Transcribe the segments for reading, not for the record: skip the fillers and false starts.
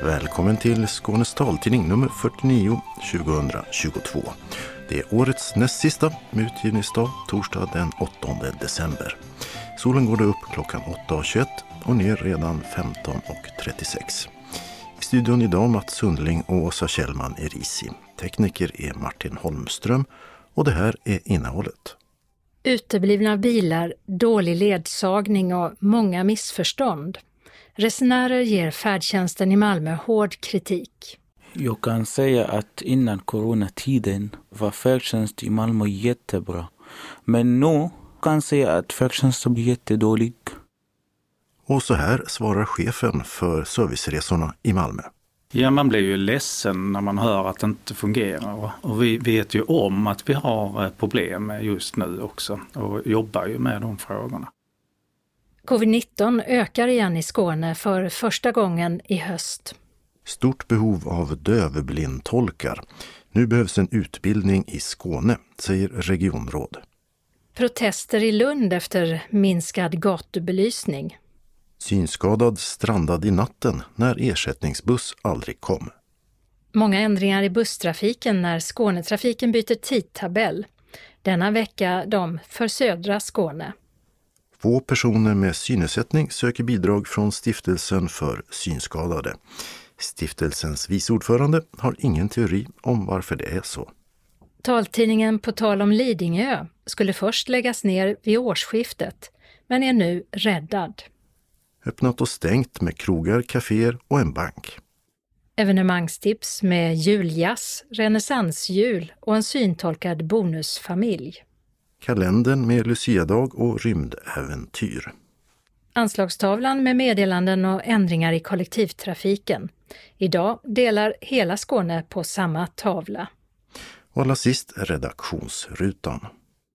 Välkommen till Skånes taltidning nummer 49 2022. Det är årets näst sista med utgivningsdag, torsdag den 8 december. Solen går upp klockan 8.21 och ner redan 15.36. I studion idag Mats Sundling och Åsa Kjellman är Risi. Tekniker är Martin Holmström och det här är innehållet. Uteblivna bilar, dålig ledsagning och många missförstånd. Resenärer ger färdtjänsten i Malmö hård kritik. Jag kan säga att innan coronatiden var färdtjänst i Malmö jättebra. Men nu kan jag säga att färdtjänsten blir jättedålig. Och så här svarar chefen för serviceresorna i Malmö. Ja, man blir ju ledsen när man hör att det inte fungerar. Och vi vet ju om att vi har problem just nu också och jobbar ju med de frågorna. Covid-19 ökar igen i Skåne för första gången i höst. Stort behov av dövblindtolkar. Nu behövs en utbildning i Skåne, säger regionråd. Protester i Lund efter minskad gatubelysning. Synskadad strandad i natten när ersättningsbuss aldrig kom. Många ändringar i busstrafiken när Skånetrafiken byter tidtabell. Denna vecka de för södra Skåne. 2 personer med synnedsättning söker bidrag från stiftelsen för synskadade. Stiftelsens viceordförande har ingen teori om varför det är så. Taltidningen På tal om Lidingö skulle först läggas ner vid årsskiftet, men är nu räddad. Öppnat och stängt med krogar, kaféer och en bank. Evenemangstips med juljazz, renässansjul och en syntolkad bonusfamilj. Kalendern med Luciadag och rymdäventyr. Anslagstavlan med meddelanden och ändringar i kollektivtrafiken. Idag delar hela Skåne på samma tavla. Och allra sist redaktionsrutan.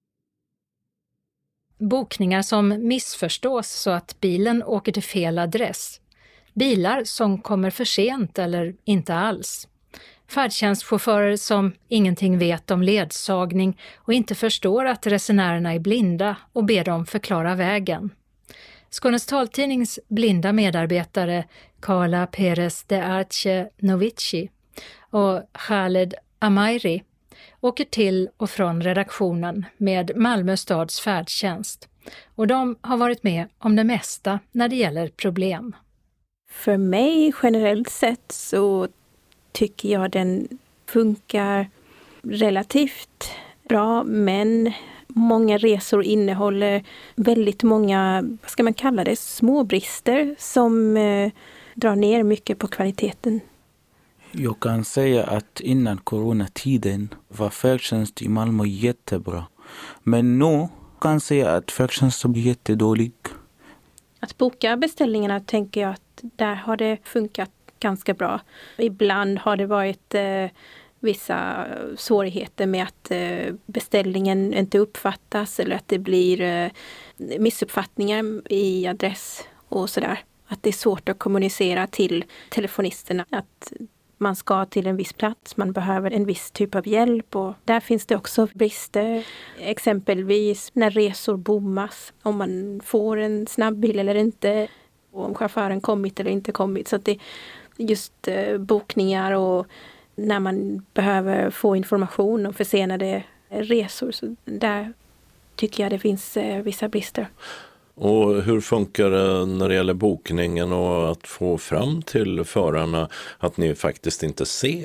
Bokningar som missförstås så att bilen åker till fel adress. Bilar som kommer för sent eller inte alls. Färdtjänstchaufförer som ingenting vet om ledsagning och inte förstår att resenärerna är blinda och ber dem förklara vägen. Skånes taltidnings blinda medarbetare Carla Perez de Arce Novici och Khaled Amairi åker till och från redaktionen med Malmö stads färdtjänst. Och de har varit med om det mesta när det gäller problem. För mig generellt sett så tycker jag den funkar relativt bra, men många resor innehåller väldigt många, vad ska man kalla det, små brister som drar ner mycket på kvaliteten. Jag kan säga att innan coronatiden var färdtjänst i Malmö jättebra. Men nu kan jag säga att färdtjänsten blir jättedålig. Att boka beställningarna tänker jag att där har det funkat ganska bra. Ibland har det varit vissa svårigheter med att beställningen inte uppfattas eller att det blir missuppfattningar i adress och sådär. Att det är svårt att kommunicera till telefonisterna att man ska till en viss plats, man behöver en viss typ av hjälp och där finns det också brister. Exempelvis när resor bommas, om man får en snabbbil eller inte, och om chauffören kommit eller inte kommit. Så att det just bokningar och när man behöver få information om försenade resor, så där tycker jag det finns vissa brister. Och hur funkar det när det gäller bokningen och att få fram till förarna att ni faktiskt inte ser?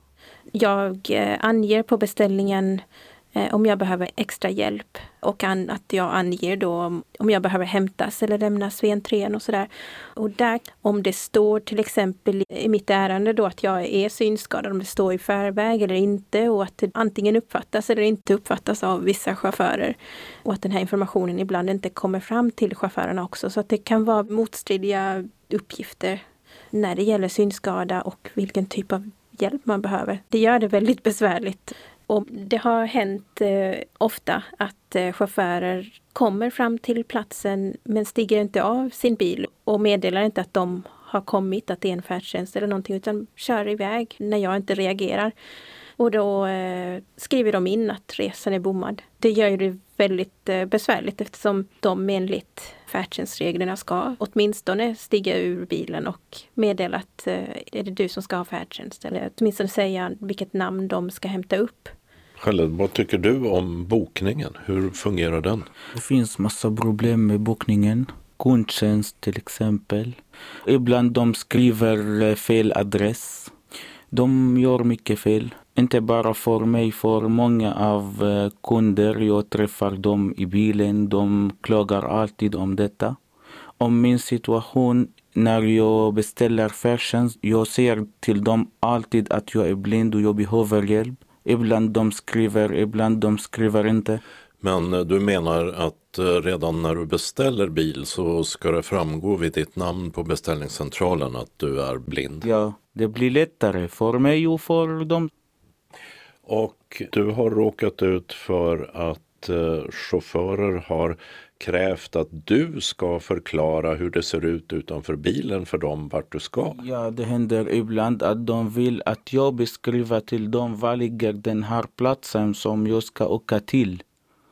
Jag anger på beställningen om jag behöver extra hjälp och att jag anger då om jag behöver hämtas eller lämnas vid entrén och sådär. Och där, om det står till exempel i mitt ärende då att jag är synskadad, om det står i förväg eller inte och att det antingen uppfattas eller inte uppfattas av vissa chaufförer och att den här informationen ibland inte kommer fram till chaufförerna också, så att det kan vara motstridiga uppgifter när det gäller synskada och vilken typ av hjälp man behöver. Det gör det väldigt besvärligt. Och det har hänt ofta att chaufförer kommer fram till platsen men stiger inte av sin bil och meddelar inte att de har kommit, att det är en färdtjänst eller någonting, utan kör iväg när jag inte reagerar. Och då skriver de in att resan är bommad. Det gör det väldigt besvärligt eftersom de enligt färdtjänstreglerna ska åtminstone stiga ur bilen och meddela att är det du som ska ha färdtjänst. Eller åtminstone säga vilket namn de ska hämta upp. Charlotte, vad tycker du om bokningen? Hur fungerar den? Det finns massa problem med bokningen. Kundtjänst till exempel. Ibland de skriver fel adress. De gör mycket fel. Inte bara för mig, för många av kunder. Jag träffar dem i bilen. De klagar alltid om detta. Om min situation när jag beställer färdtjänst. Jag säger till dem alltid att jag är blind och jag behöver hjälp. Ibland de skriver, ibland de skriver inte. Men du menar att redan när du beställer bil så ska det framgå vid ditt namn på beställningscentralen att du är blind? Ja, det blir lättare för mig och för dem. Och du har råkat ut för att chaufförer har krävt att du ska förklara hur det ser ut utanför bilen för dem vart du ska. Ja, det händer ibland att de vill att jag beskriver till dem var ligger den här platsen som jag ska åka till.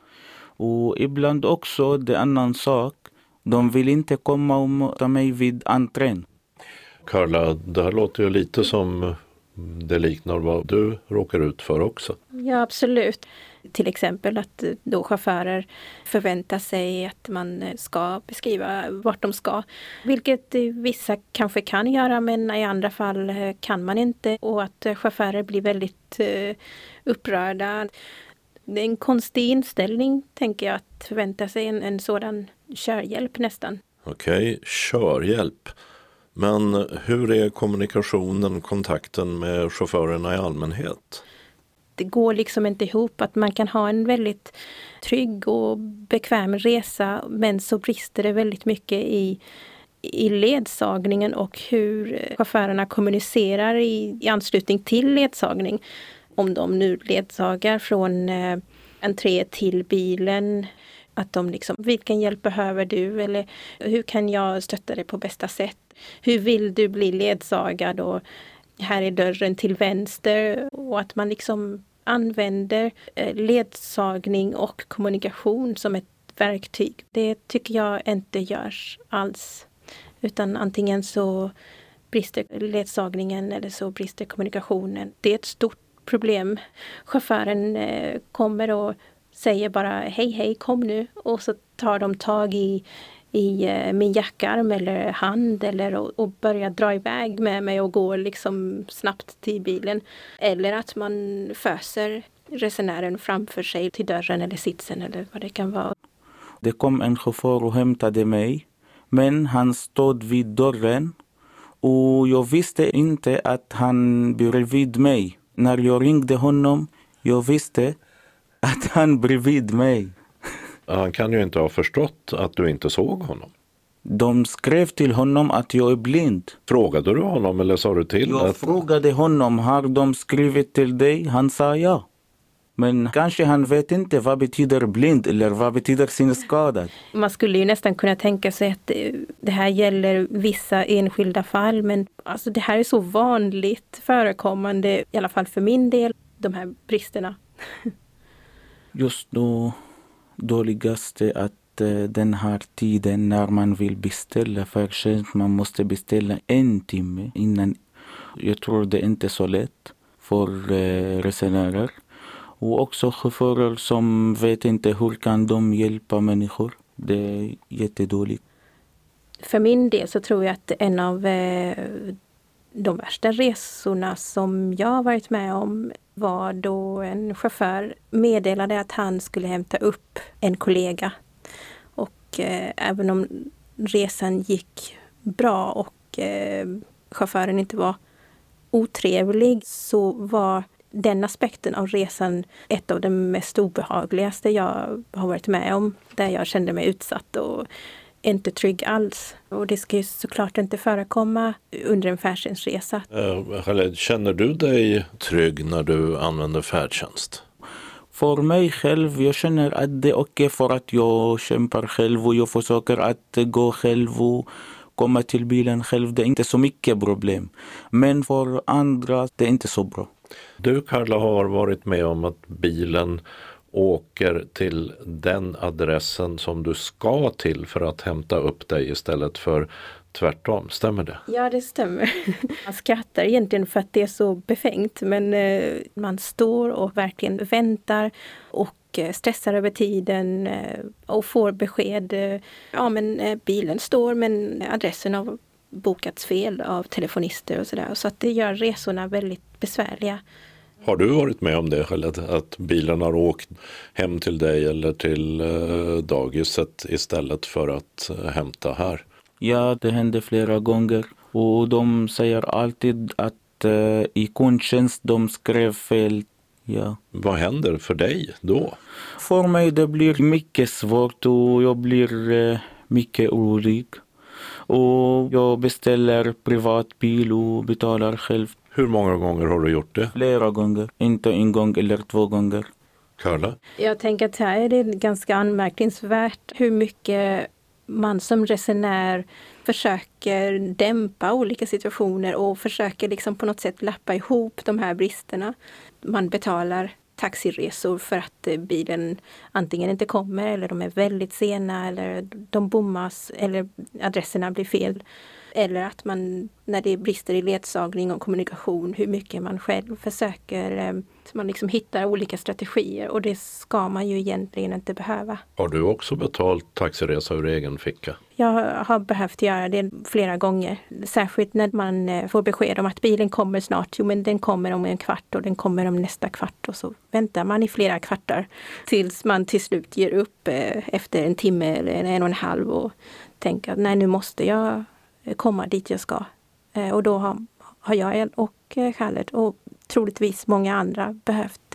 Och ibland också, det är en annan sak, de vill inte komma och möta mig vid entrén. Carla, det här låter ju lite som det liknar vad du råkar ut för också. Ja, absolut. Till exempel att då chaufförer förväntar sig att man ska beskriva vart de ska. Vilket vissa kanske kan göra, men i andra fall kan man inte. Och att chaufförer blir väldigt upprörda. Det är en konstig inställning, tänker jag, att förvänta sig en sådan körhjälp nästan. Okej, körhjälp. Men hur är kommunikationen, kontakten med chaufförerna i allmänhet? Det går liksom inte ihop att man kan ha en väldigt trygg och bekväm resa, men så brister det väldigt mycket i ledsagningen och hur chaufförerna kommunicerar i anslutning till ledsagning. Om de nu ledsagar från entré till bilen, att de liksom, vilken hjälp behöver du eller hur kan jag stötta dig på bästa sätt? Hur vill du bli ledsagad och här är dörren till vänster, och att man liksom använder ledsagning och kommunikation som ett verktyg. Det tycker jag inte görs alls, utan antingen så brister ledsagningen eller så brister kommunikationen. Det är ett stort problem. Chauffören kommer och säger bara hej kom nu, och så tar de tag i min jackarm eller hand och börjar dra iväg med mig och går liksom snabbt till bilen. Eller att man föser resenären framför sig till dörren eller sitsen eller vad det kan vara. Det kom en chaufför och hämtade mig, men han stod vid dörren och jag visste inte att han bredvid mig. När jag ringde honom, jag visste att han bredvid mig. Han kan ju inte ha förstått att du inte såg honom. De skrev till honom att jag är blind. Frågade du honom eller sa du till? Jag frågade honom, har de skrivit till dig? Han sa ja. Men kanske han vet inte vad betyder blind eller vad betyder synskadad. Man skulle ju nästan kunna tänka sig att det här gäller vissa enskilda fall. Men alltså det här är så vanligt förekommande, i alla fall för min del, de här bristerna. Just då dåligaste att den här tiden när man vill beställa färdtjänst, man måste beställa 1 timme innan. Jag tror det är inte så lätt för resenärer. Och också chaufförer som vet inte hur kan de hjälpa människor. Det är jättedåligt. För min del så tror jag att en av de värsta resorna som jag har varit med om var då en chaufför meddelade att han skulle hämta upp en kollega. Och även om resan gick bra och chauffören inte var otrevlig, så var den aspekten av resan ett av de mest obehagligaste jag har varit med om. Där jag kände mig utsatt och inte trygg alls. Och det ska ju såklart inte förekomma under en färdtjänstresa. Känner du dig trygg när du använder färdtjänst? För mig själv, jag känner att det är okej för att jag kämpar själv och jag försöker att gå själv och komma till bilen själv. Det är inte så mycket problem. Men för andra, det är inte så bra. Du, Karla, har varit med om att bilen åker till den adressen som du ska till för att hämta upp dig istället för tvärtom. Stämmer det? Ja, det stämmer. Man skrattar egentligen för att det är så befängt, men man står och verkligen väntar och stressar över tiden och får besked. Ja, men bilen står, men adressen har bokats fel av telefonister och sådär. Så att det gör resorna väldigt besvärliga. Har du varit med om det, eller att bilen har åkt hem till dig eller till dagiset istället för att hämta här? Ja, det hände flera gånger. Och de säger alltid att i kundtjänst de skrev fel. Ja. Vad händer för dig då? För mig det blir mycket svårt och jag blir mycket orolig. Och jag beställer privatbil och betalar själv. Hur många gånger har du gjort det? Flera gånger, inte en gång eller 2 gånger. Karla? Jag tänker att här är det ganska anmärkningsvärt hur mycket man som resenär försöker dämpa olika situationer och försöker liksom på något sätt lappa ihop de här bristerna. Man betalar taxiresor för att bilen antingen inte kommer eller de är väldigt sena eller de bommas eller adresserna blir fel. Eller att man, när det brister i ledsagning och kommunikation, hur mycket man själv försöker, så man liksom hittar olika strategier, och det ska man ju egentligen inte behöva. Har du också betalt taxiresa ur egen ficka? Jag har behövt göra det flera gånger. Särskilt när man får besked om att bilen kommer snart. Jo, men den kommer om 1 kvart och den kommer om nästa kvart. Och så väntar man i flera kvartar tills man till slut ger upp efter 1 timme eller 1,5 och tänker att nej, nu måste jag komma dit jag ska. Och då har jag och Khaled och troligtvis många andra behövt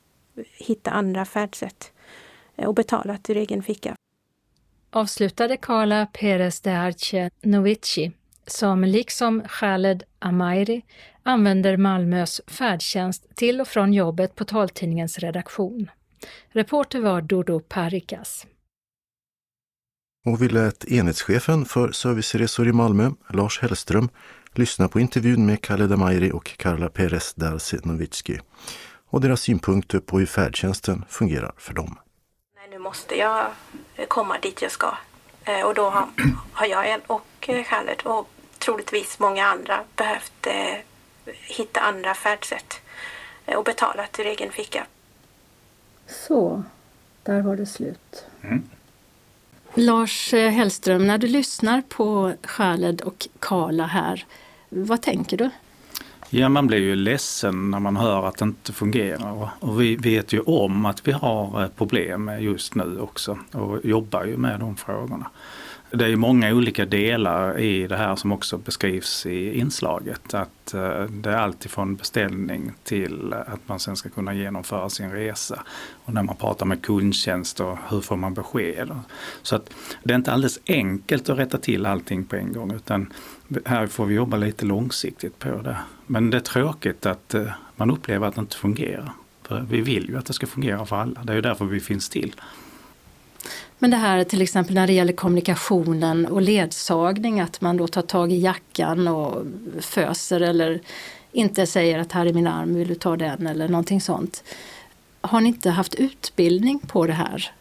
hitta andra färdsätt och betalat ur egen ficka. Avslutade Carla Perez de Arce Novici, som liksom Khaled Amairi använder Malmös färdtjänst till och från jobbet på taltidningens redaktion. Reporter var Dodo Parikas. Och vi lät enhetschefen för serviceresor i Malmö, Lars Hellström, lyssna på intervjun med Khaled Amairi och Carla Perez de Arce Novici och deras synpunkter på hur färdtjänsten fungerar för dem. Nej, nu måste jag komma dit jag ska. Och då har jag och Khaled och troligtvis många andra behövt hitta andra färdsätt och betalat ur egen ficka. Så, där var det slut. Lars Hellström, när du lyssnar på Khaled och Carla här, vad tänker du? Ja, man blir ju ledsen när man hör att det inte fungerar. Och vi vet ju om att vi har problem just nu också och jobbar ju med de frågorna. Det är ju många olika delar i det här som också beskrivs i inslaget. Att det är allt ifrån beställning till att man sen ska kunna genomföra sin resa. Och när man pratar med kundtjänst och hur får man besked. Så att det är inte alldeles enkelt att rätta till allting på en gång, utan här får vi jobba lite långsiktigt på det. Men det är tråkigt att man upplever att det inte fungerar. För vi vill ju att det ska fungera för alla. Det är ju därför vi finns till. Men det här till exempel när det gäller kommunikationen och ledsagning, att man då tar tag i jackan och föser eller inte säger att här är min arm, vill du ta den eller någonting sånt. Har ni inte haft utbildning på det här?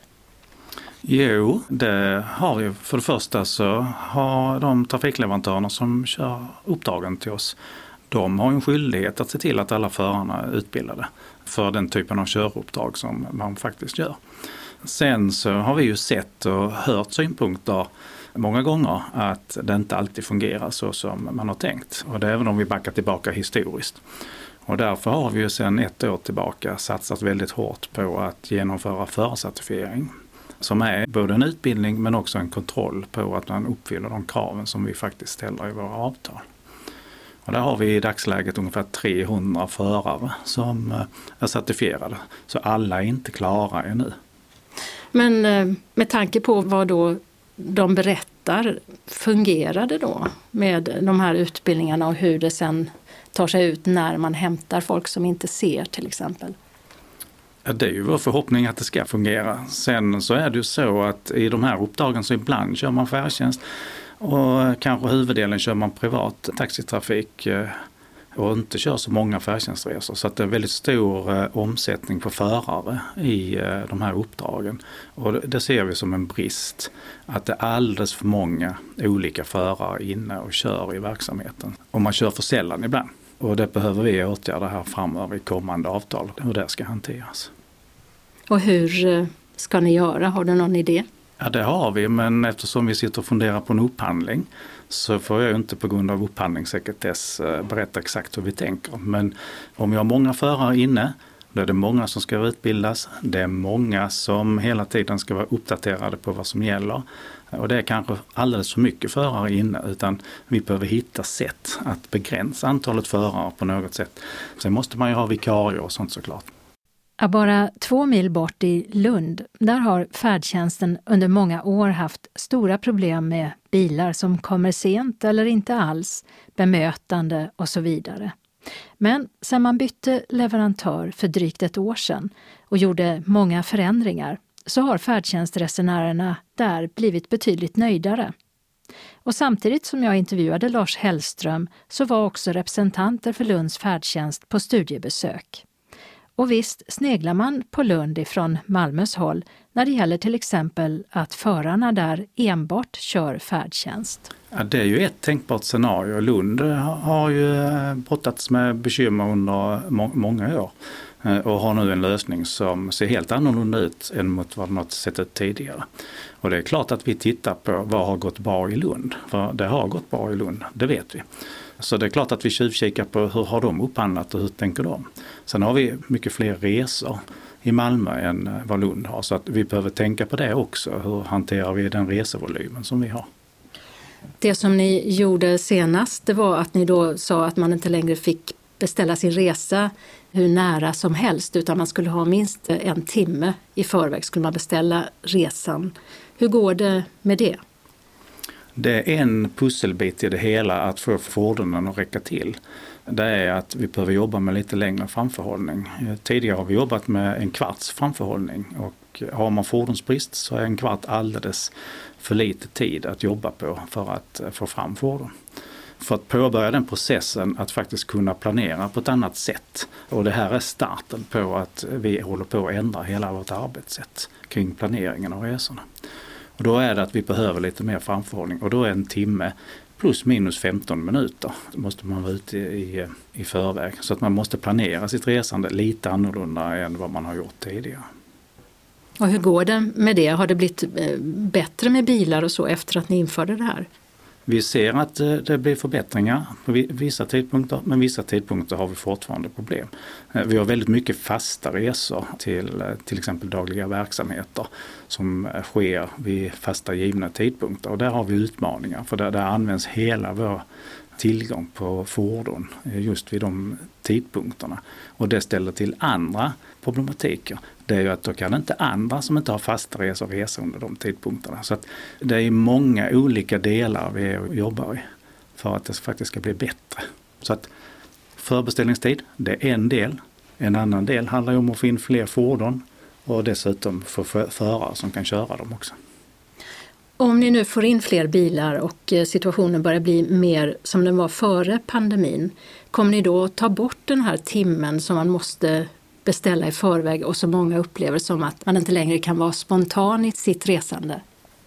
Jo, det har vi. För det första så har de trafikleverantörerna som kör uppdragen till oss, de har en skyldighet att se till att alla förarna är utbildade för den typen av köruppdrag som man faktiskt gör. Sen så har vi ju sett och hört synpunkter många gånger att det inte alltid fungerar så som man har tänkt. Och det är även om vi backar tillbaka historiskt. Och därför har vi ju sedan 1 år tillbaka satsat väldigt hårt på att genomföra förarcertifiering. Som är både en utbildning men också en kontroll på att man uppfyller de kraven som vi faktiskt ställer i våra avtal. Och där har vi i dagsläget ungefär 300 förare som är certifierade. Så alla är inte klara ännu. Men med tanke på vad då de berättar, fungerade då med de här utbildningarna och hur det sen tar sig ut när man hämtar folk som inte ser till exempel? Ja, det är ju vår förhoppning att det ska fungera. Sen så är det ju så att i de här uppdragen så ibland kör man färdtjänst och kanske huvuddelen kör man privat taxitrafik och inte kör så många färdtjänstresor. Så att det är väldigt stor omsättning på förare i de här uppdragen. Och det ser vi som en brist. Att det är alldeles för många olika förare inne och kör i verksamheten. Och man kör för sällan ibland. Och det behöver vi åtgärda här framöver i kommande avtal, hur det ska hanteras. Och hur ska ni göra? Har du någon idé? Ja, det har vi, men eftersom vi sitter och funderar på en upphandling så får jag inte på grund av upphandlingssekretess berätta exakt hur vi tänker. Men om vi har många förare inne, då är det många som ska utbildas. Det är många som hela tiden ska vara uppdaterade på vad som gäller. Och det är kanske alldeles för mycket förare inne, utan vi behöver hitta sätt att begränsa antalet förare på något sätt. Sen måste man ju ha vikarier och sånt såklart. Bara 2 mil bort i Lund, där har färdtjänsten under många år haft stora problem med bilar som kommer sent eller inte alls, bemötande och så vidare. Men sedan man bytte leverantör för drygt ett år sedan och gjorde många förändringar så har färdtjänstresenärerna där blivit betydligt nöjdare. Och samtidigt som jag intervjuade Lars Hellström så var också representanter för Lunds färdtjänst på studiebesök. Och visst sneglar man på Lund ifrån Malmös håll när det gäller till exempel att förarna där enbart kör färdtjänst. Ja, det är ju ett tänkbart scenario. Lund har ju brottats med bekymmer under många år och har nu en lösning som ser helt annorlunda ut än mot vad de har sett ut tidigare. Och det är klart att vi tittar på vad har gått bra i Lund. För det har gått bra i Lund, det vet vi. Så det är klart att vi tjuvkikar på hur har de upphandlat och hur tänker de. Sen har vi mycket fler resor i Malmö än vad Lund har. Så att vi behöver tänka på det också. Hur hanterar vi den resevolymen som vi har? Det som ni gjorde senast, det var att ni då sa att man inte längre fick beställa sin resa hur nära som helst, utan man skulle ha minst 1 timme i förväg skulle man beställa resan. Hur går det med det? Det är en pusselbit i det hela att få fordonen att räcka till. Det är att vi behöver jobba med lite längre framförhållning. Tidigare har vi jobbat med 1 kvarts framförhållning och har man fordonsbrist så är 1 kvart alldeles för lite tid att jobba på för att få fram fordon. För att påbörja den processen att faktiskt kunna planera på ett annat sätt. Och det här är starten på att vi håller på att ändra hela vårt arbetssätt kring planeringen av resorna. Och då är det att vi behöver lite mer framförhållning och då är 1 timme plus minus 15 minuter. Då måste man vara ute i förväg. Så att man måste planera sitt resande lite annorlunda än vad man har gjort tidigare. Och hur går det med det? Har det blivit bättre med bilar och så efter att ni införde det här? Vi ser att det blir förbättringar på vissa tidpunkter, men vissa tidpunkter har vi fortfarande problem. Vi har väldigt mycket fasta resor till exempel dagliga verksamheter som sker vid fasta givna tidpunkter. Och där har vi utmaningar, för där används hela vår tillgång på fordon just vid de tidpunkterna. Och det ställer till andra problematiker. Det är ju att då kan inte andra som inte har fasta resor resa under de tidpunkterna. Så att det är många olika delar vi jobbar i för att det faktiskt ska bli bättre. Så att förbeställningstid, det är en del. En annan del handlar om att få in fler fordon och dessutom få förare som kan köra dem också. Om ni nu får in fler bilar och situationen börjar bli mer som den var före pandemin, kommer ni då ta bort den här timmen som man måste beställa i förväg och så många upplever som att man inte längre kan vara spontan i sitt resande?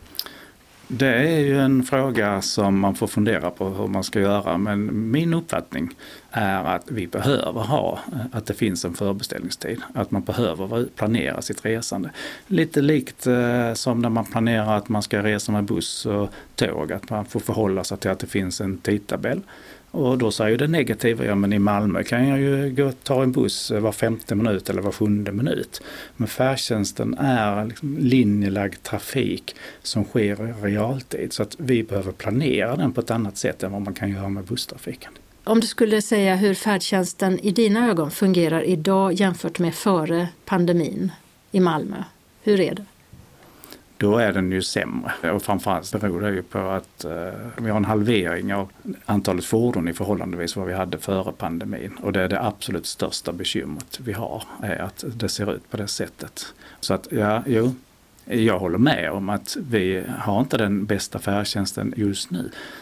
Det är ju en fråga som man får fundera på hur man ska göra, men min uppfattning är att vi behöver att det finns en förbeställningstid, att man behöver planera sitt resande. Lite likt som när man planerar att man ska resa med buss och tåg, att man får förhålla sig till att det finns en tidtabell. Och då säger det negativa, ja men i Malmö kan jag ju gå och ta en buss var 5:e minut eller var 7:e minut. Men färdtjänsten är liksom linjelagd trafik som sker i realtid, så att vi behöver planera den på ett annat sätt än vad man kan göra med busstrafiken. Om du skulle säga hur färdtjänsten i dina ögon fungerar idag jämfört med före pandemin i Malmö, hur är det? Då är den ju sämre, och framförallt beror det ju på att vi har en halvering av antalet fordon i förhållandevis vad vi hade före pandemin. Och det är det absolut största bekymret vi har, är att det ser ut på det sättet. Så att jag håller med om att vi har inte den bästa färdtjänsten just nu.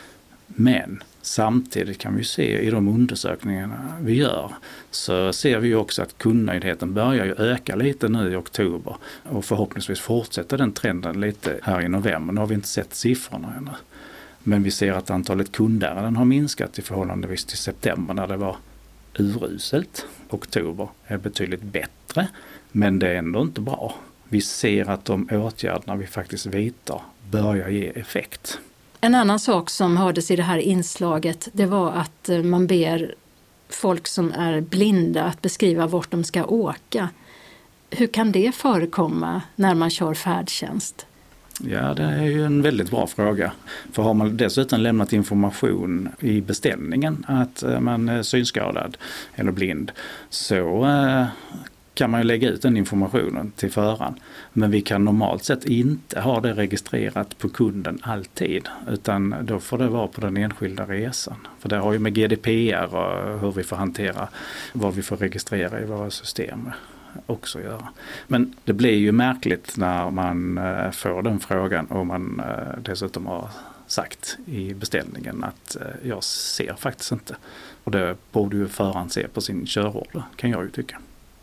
Men samtidigt kan vi se i de undersökningarna vi gör, så ser vi också att kundnöjdheten börjar ju öka lite nu i oktober och förhoppningsvis fortsätter den trenden lite här i november. Nu har vi inte sett siffrorna ännu. Men vi ser att antalet kundärenden har minskat i förhållandevis till september när det var uruselt. Oktober är betydligt bättre, men det är ändå inte bra. Vi ser att de åtgärderna vi faktiskt vidtar börjar ge effekt. En annan sak som hördes i det här inslaget, det var att man ber folk som är blinda att beskriva vart de ska åka. Hur kan det förekomma när man kör färdtjänst? Ja, det är ju en väldigt bra fråga. För har man dessutom lämnat information i beställningen att man är synskadad eller blind, så kan man ju lägga ut den informationen till föraren. Men vi kan normalt sett inte ha det registrerat på kunden alltid, utan då får det vara på den enskilda resan. För det har ju med GDPR och hur vi får hantera vad vi får registrera i våra system också göra. Men det blir ju märkligt när man får den frågan och man dessutom har sagt i beställningen att jag ser faktiskt inte. Och det borde ju föraren se på sin körorder, kan jag ju tycka.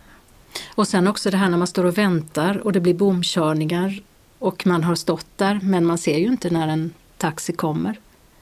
Och sen också det här när man står och väntar och det blir bomkörningar och man har stått där men man ser ju inte när en taxi kommer.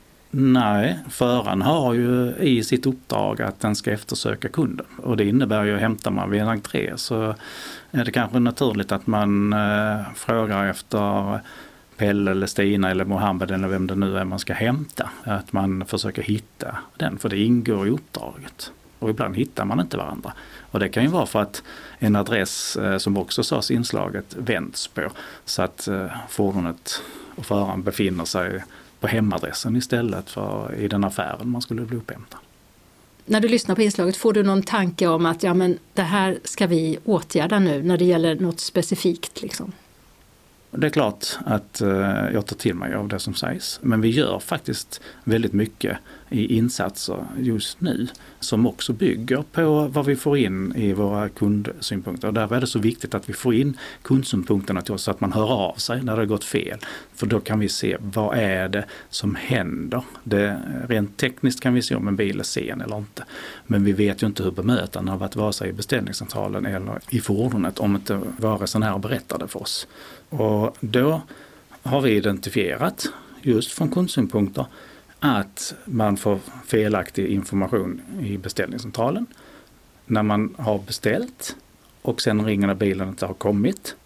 Nej, föraren har ju i sitt uppdrag att den ska eftersöka kunden. Och det innebär ju att hämtar man vid en entré så är det kanske naturligt att man frågar efter Pelle eller Stina eller Mohammed eller vem det nu är man ska hämta. Att man försöker hitta den, för det ingår i uppdraget. Och ibland hittar man inte varandra. Och det kan ju vara för att en adress som också sades i inslaget vänds på, så att fordonet och föraren befinner sig på hemadressen istället för i den affären man skulle bli upphämtad. När du lyssnar på inslaget, får du någon tanke om att det här ska vi åtgärda nu när det gäller något specifikt liksom? Det är klart att jag tar till mig av det som sägs, men vi gör faktiskt väldigt mycket i insatser just nu som också bygger på vad vi får in i våra kundsynpunkter. Och därför är det så viktigt att vi får in kundsynpunkterna till oss så att man hör av sig när det har gått fel. För då kan vi se vad är det som händer. Rent tekniskt kan vi se om en bil är sen eller inte. Men vi vet ju inte hur bemötande har varit vare sig i beställningscentralen eller i fordonet om inte våra resenärer berättade för oss. Och då har vi identifierat just från kundsynpunkter att man får felaktig information i beställningscentralen när man har beställt och sen ringer när bilen inte har kommit.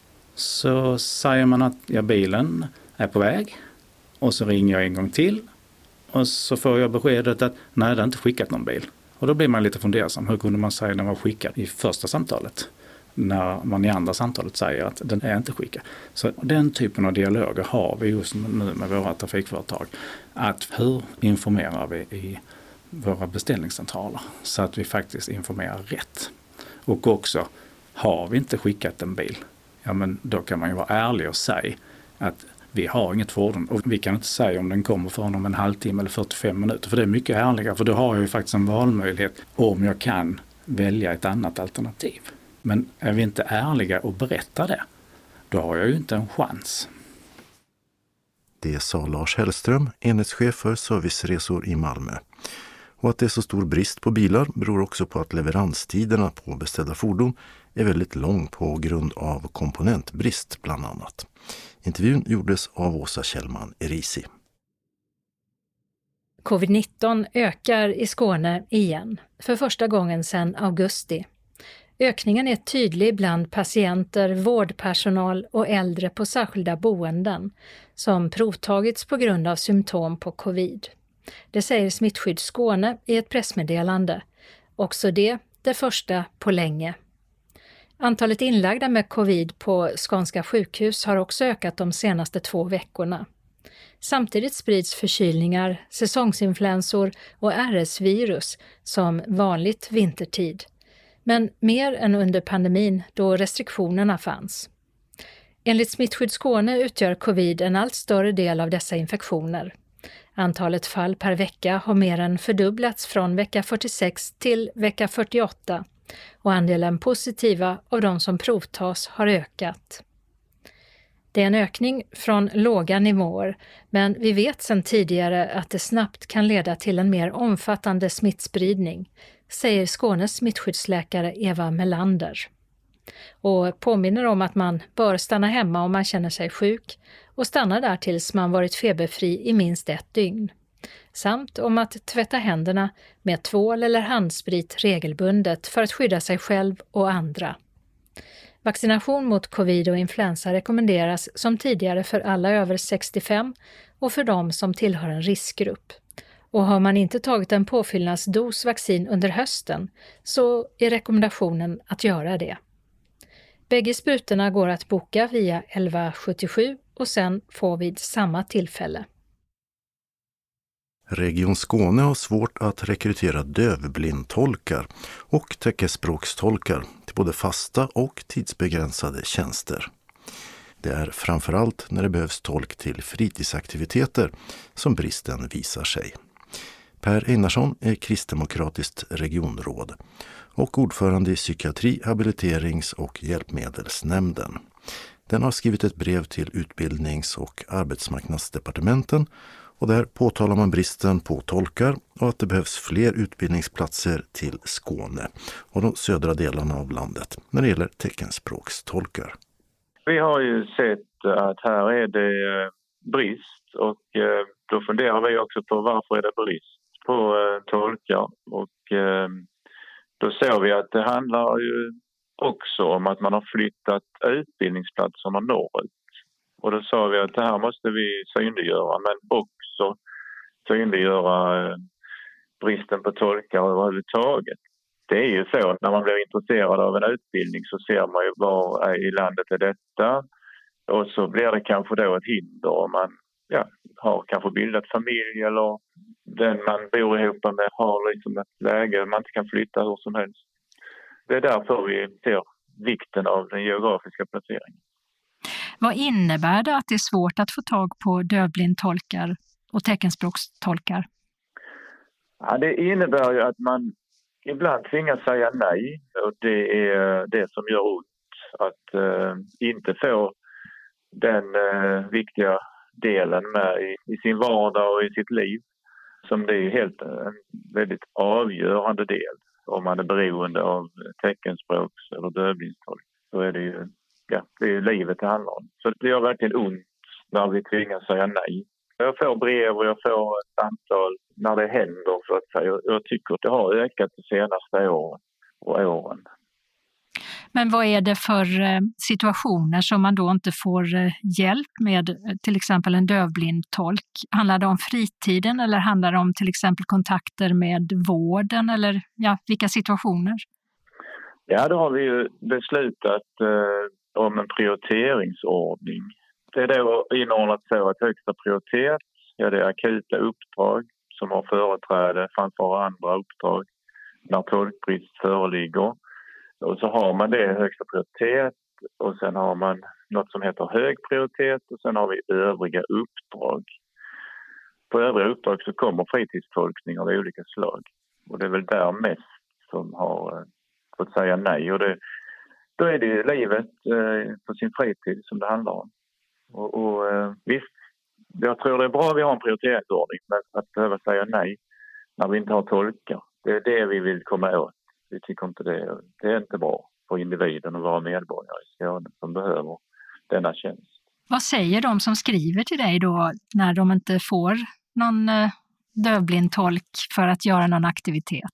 Så säger man att bilen är på väg och så ringer jag en gång till och så får jag beskedet att nej, det har inte skickat någon bil. Och då blir man lite fundersam. Hur kunde man säga när man var skickad i första samtalet? När man i andra samtalet säger att den är inte skickad. Så den typen av dialoger har vi just nu med våra trafikföretag. Att hur informerar vi i våra beställningscentraler så att vi faktiskt informerar rätt. Och också, har vi inte skickat en bil, men då kan man ju vara ärlig och säga att vi har inget fordon och vi kan inte säga om den kommer för om en halvtimme eller 45 minuter. För det är mycket ärligare, för då har jag ju faktiskt en valmöjlighet om jag kan välja ett annat alternativ. Men är vi inte ärliga och berättar det, då har jag ju inte en chans. Det sa Lars Hellström, enhetschef för serviceresor i Malmö. Och att det är så stor brist på bilar beror också på att leveranstiderna på beställda fordon är väldigt lång på grund av komponentbrist bland annat. Intervjun gjordes av Åsa Kjellman Erisi. Covid-19 ökar i Skåne igen, för första gången sedan augusti. Ökningen är tydlig bland patienter, vårdpersonal och äldre på särskilda boenden som provtagits på grund av symptom på covid. Det säger Smittskydd Skåne i ett pressmeddelande. Också det första på länge. Antalet inlagda med covid på skånska sjukhus har också ökat de senaste 2 veckorna. Samtidigt sprids förkylningar, säsongsinfluensor och RS-virus som vanligt vintertid. Men mer än under pandemin då restriktionerna fanns. Enligt Smittskydd Skåne utgör covid en allt större del av dessa infektioner. Antalet fall per vecka har mer än fördubblats från vecka 46 till vecka 48 och andelen positiva av de som provtas har ökat. Det är en ökning från låga nivåer, men vi vet sedan tidigare att det snabbt kan leda till en mer omfattande smittspridning, säger Skånes smittskyddsläkare Eva Melander. Och påminner om att man bör stanna hemma om man känner sig sjuk och stanna där tills man varit feberfri i minst 1 dygn. Samt om att tvätta händerna med tvål eller handsprit regelbundet för att skydda sig själv och andra. Vaccination mot covid och influensa rekommenderas som tidigare för alla över 65 och för de som tillhör en riskgrupp. Och har man inte tagit en påfyllnadsdos vaccin under hösten så är rekommendationen att göra det. Bägge sprutorna går att boka via 1177 och sen få vid samma tillfälle. Region Skåne har svårt att rekrytera dövblindtolkar och teckenspråkstolkar till både fasta och tidsbegränsade tjänster. Det är framförallt när det behövs tolk till fritidsaktiviteter som bristen visar sig. Per Einarsson är kristdemokratiskt regionråd och ordförande i psykiatri-, habiliterings- och hjälpmedelsnämnden. Den har skrivit ett brev till utbildnings- och arbetsmarknadsdepartementen och där påtalar man bristen på tolkar och att det behövs fler utbildningsplatser till Skåne och de södra delarna av landet när det gäller teckenspråkstolkar. Vi har ju sett att här är det brist och då funderar vi också på varför är det brist på tolkar och då ser vi att det handlar ju också om att man har flyttat utbildningsplatserna norrut. Och då sa vi att det här måste vi synliggöra men också synliggöra bristen på tolkar överhuvudtaget. Det är ju så att när man blir intresserad av en utbildning så ser man ju var i landet är detta och så blir det kanske då ett hinder om man har kanske bildat familj eller den man bor ihop med har liksom ett läge man inte kan flytta hur som helst. Det är därför vi ser vikten av den geografiska placeringen. Vad innebär det att det är svårt att få tag på dövblindtolkar och teckenspråkstolkar? Ja, det innebär ju att man ibland tvingas säga nej och det är det som gör ont att inte få den viktiga delen med i sin vardag och i sitt liv som det är helt en väldigt avgörande del om man är beroende av teckenspråks- eller dövblindtolk. Så är det ju det är livet det handlar om. Så det gör verkligen ont när vi tvingas säga nej. Jag får brev och jag får ett samtal när det händer så att säga. Jag tycker att det har ökat de senaste åren. Men vad är det för situationer som man då inte får hjälp med, till exempel en dövblindtolk? Handlar det om fritiden eller handlar det om till exempel kontakter med vården eller vilka situationer? Ja, då har vi ju beslutat om en prioriteringsordning. Det är då inordnat så att högsta prioritet, det är akuta uppdrag som har företräde framför andra uppdrag när tolkbrist föreligger. Och så har man det högsta prioritet och sen har man något som heter hög prioritet och sen har vi övriga uppdrag. På övriga uppdrag så kommer fritidstolkning av olika slag. Och det är väl där mest som har fått säga nej. Och då är det livet på sin fritid som det handlar om. Och visst, jag tror det är bra att vi har en prioriteringsordning men att behöva säga nej när vi inte har tolkar. Det är det vi vill komma åt. Vi tycker inte det är inte bra för individen och våra medborgare i Skåne som behöver denna tjänst. Vad säger de som skriver till dig då när de inte får någon dövblindtolk för att göra någon aktivitet?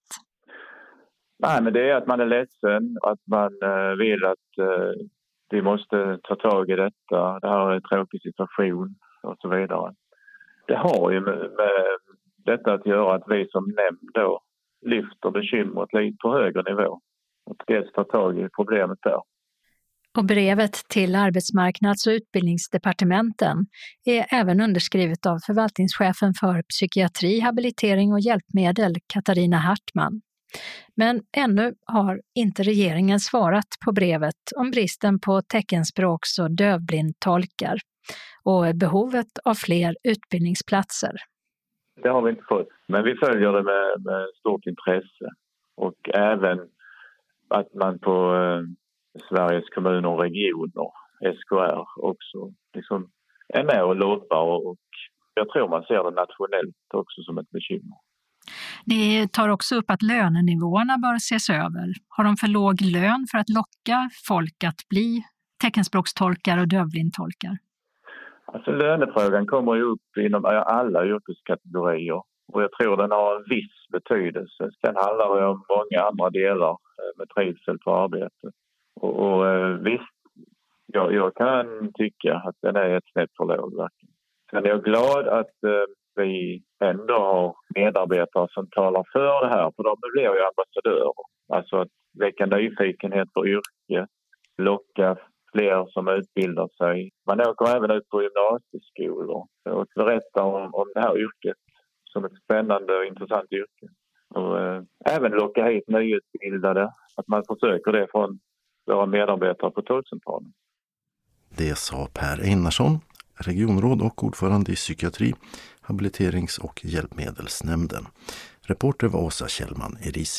Nej, men det är att man är ledsen, att man vill att vi måste ta tag i detta. Det här är en tråkig situation och så vidare. Det har ju med detta att göra att vi som nämnd då lyfter bekymret lite på högre nivå. Och dels ta tag i problemet där. Och brevet till arbetsmarknads- och utbildningsdepartementen är även underskrivet av förvaltningschefen för psykiatri, habilitering och hjälpmedel, Katarina Hartman. Men ännu har inte regeringen svarat på brevet om bristen på teckenspråks- och dövblindtolkar och behovet av fler utbildningsplatser. Det har vi inte fått, men vi följer det med stort intresse och även att man på Sveriges kommuner och regioner SKR också liksom är med och lobbar och jag tror man ser det nationellt också som ett bekymmer. Det tar också upp att lönenivåerna bör ses över. Har de för låg lön för att locka folk att bli teckenspråkstolkar och dövblindtolkar? Alltså lönefrågan kommer ju upp inom alla yrkeskategorier och jag tror den har en viss betydelse. Sen handlar det om många andra delar med trivsel på arbetet. Och visst, jag kan tycka att den är ett snäpp för låg verkligen. Sen är jag glad att vi ändå har medarbetare som talar för det här, för de blir ju ambassadörer. Alltså att väcka nyfikenhet på yrket, locka fler som utbildar sig. Man åker även ut på gymnasieskolor och berättar om det här yrket som ett spännande och intressant yrke. Och även locka hit nyutbildade, att man försöker det från våra medarbetare på tolkcentralen. Det sa Per Einarsson, regionråd och ordförande i psykiatri, habiliterings- och hjälpmedelsnämnden. Reporter var Åsa Kjellman Erisi.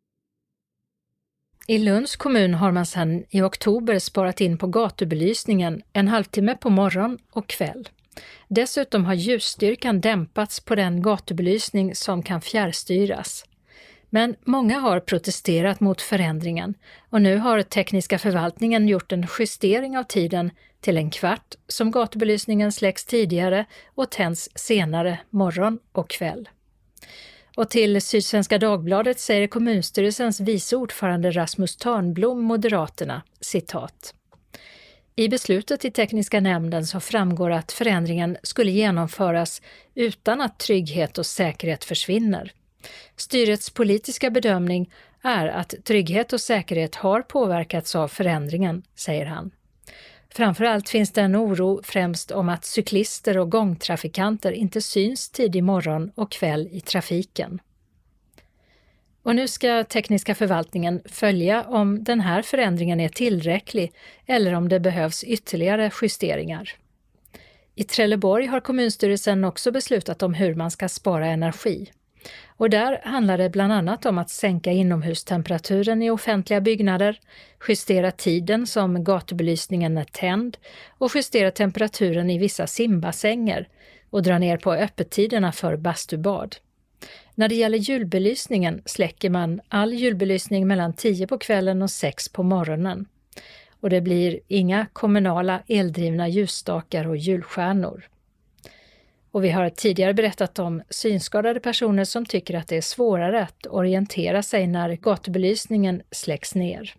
I Lunds kommun har man sedan i oktober sparat in på gatubelysningen en halvtimme på morgon och kväll. Dessutom har ljusstyrkan dämpats på den gatubelysning som kan fjärrstyras. Men många har protesterat mot förändringen och nu har tekniska förvaltningen gjort en justering av tiden till 1/4 som gatubelysningen släcks tidigare och tänds senare morgon och kväll. Och till Sydsvenska Dagbladet säger kommunstyrelsens vice ordförande Rasmus Törnblom, Moderaterna, citat. I beslutet i tekniska nämnden så framgår att förändringen skulle genomföras utan att trygghet och säkerhet försvinner. Styrets politiska bedömning är att trygghet och säkerhet har påverkats av förändringen, säger han. Framförallt finns det en oro främst om att cyklister och gångtrafikanter inte syns tidig morgon och kväll i trafiken. Och nu ska tekniska förvaltningen följa om den här förändringen är tillräcklig eller om det behövs ytterligare justeringar. I Trelleborg har kommunstyrelsen också beslutat om hur man ska spara energi. Och där handlar det bland annat om att sänka inomhustemperaturen i offentliga byggnader, justera tiden som gatubelysningen är tänd och justera temperaturen i vissa simbassänger och dra ner på öppettiderna för bastubad. När det gäller julbelysningen släcker man all julbelysning mellan 10 på kvällen och 6 på morgonen. Och det blir inga kommunala eldrivna ljusstakar och julstjärnor. Och vi har tidigare berättat om synskadade personer som tycker att det är svårare att orientera sig när gatubelysningen släcks ner.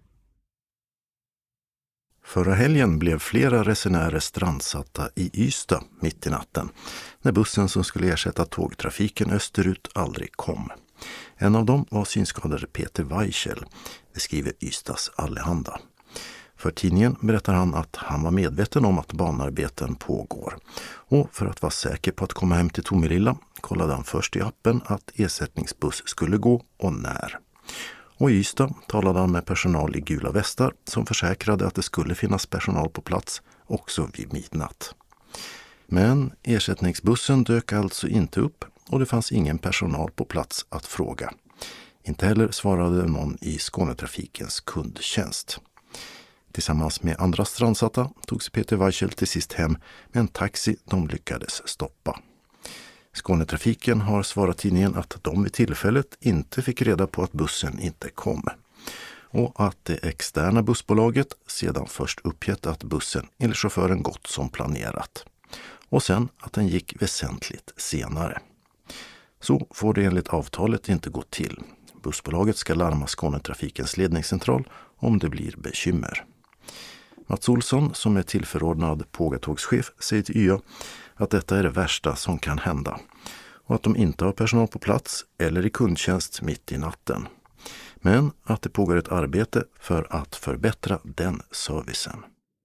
Förra helgen blev flera resenärer strandsatta i Ystad mitt i natten när bussen som skulle ersätta tågtrafiken österut aldrig kom. En av dem var synskadade Peter Weichel, det skriver Ystads Allehanda. För tidningen berättar han att han var medveten om att banarbeten pågår. Och för att vara säker på att komma hem till Tomelilla kollade han först i appen att ersättningsbuss skulle gå och när. Och i Ystad talade han med personal i gula västar som försäkrade att det skulle finnas personal på plats också vid midnatt. Men ersättningsbussen dök alltså inte upp och det fanns ingen personal på plats att fråga. Inte heller svarade någon i Skånetrafikens kundtjänst. Tillsammans med andra strandsatta tog sig Peter Weichel till sist hem med en taxi de lyckades stoppa. Skånetrafiken har svarat tidningen att de vid tillfället inte fick reda på att bussen inte kom. Och att det externa bussbolaget sedan först uppgett att bussen enligt chauffören gått som planerat. Och sen att den gick väsentligt senare. Så får det enligt avtalet inte gå till. Bussbolaget ska larma Skånetrafikens ledningscentral om det blir bekymmer. Mats Olsson, som är tillförordnad pågatågschef, säger till YA att detta är det värsta som kan hända och att de inte har personal på plats eller i kundtjänst mitt i natten. Men att det pågår ett arbete för att förbättra den servicen.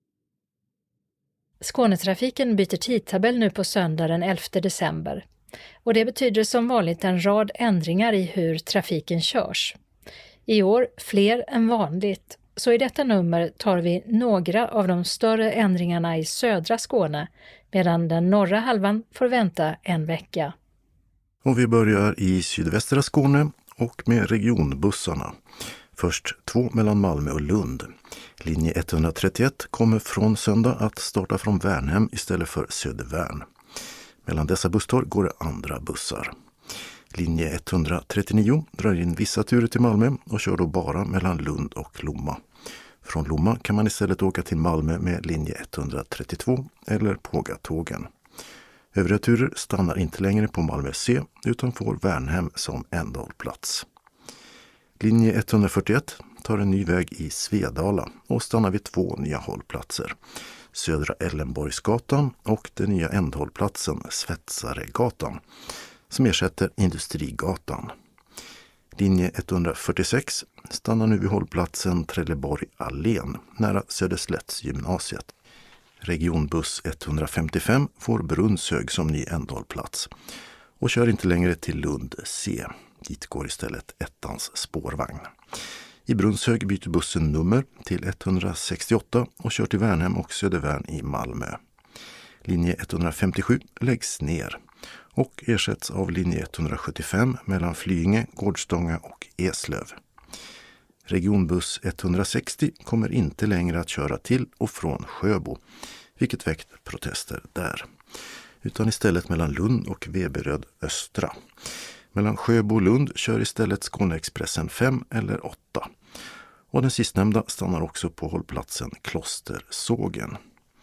Skånetrafiken byter tidtabell nu på söndag den 11 december. Och det betyder som vanligt en rad ändringar i hur trafiken körs. I år fler än vanligt. Så i detta nummer tar vi några av de större ändringarna i södra Skåne medan den norra halvan får vänta en vecka. Och vi börjar i sydvästra Skåne och med regionbussarna. Först 2 mellan Malmö och Lund. Linje 131 kommer från söndag att starta från Värnhem istället för Södervärn. Mellan dessa busstor går det andra bussar. Linje 139 drar in vissa turer till Malmö och kör då bara mellan Lund och Lomma. Från Lomma kan man istället åka till Malmö med linje 132 eller Pågatågen. Övriga turer stannar inte längre på Malmö C utan får Värnhem som ändhållplats. Linje 141 tar en ny väg i Svedala och stannar vid 2 nya hållplatser. Södra Ellenborgsgatan och den nya ändhållplatsen Svetsaregatan som ersätter Industrigatan. Linje 146 stannar nu vid hållplatsen Trelleborg Allén nära Söderslättsgymnasiet. Regionbuss 155 får Brunnshög som ny ändhållplats och kör inte längre till Lund C. Dit går istället ettans spårvagn. I Brunnshög byter bussen nummer till 168 och kör till Värnhem och Södervärn i Malmö. Linje 157 läggs ner och ersätts av linje 175 mellan Flyinge, Gårdstånga och Eslöv. Regionbuss 160 kommer inte längre att köra till och från Sjöbo, vilket väckt protester där, utan istället mellan Lund och Veberöd Östra. Mellan Sjöbo och Lund kör istället Skåneexpressen 5 eller 8. Och den sistnämnda stannar också på hållplatsen Klostersågen.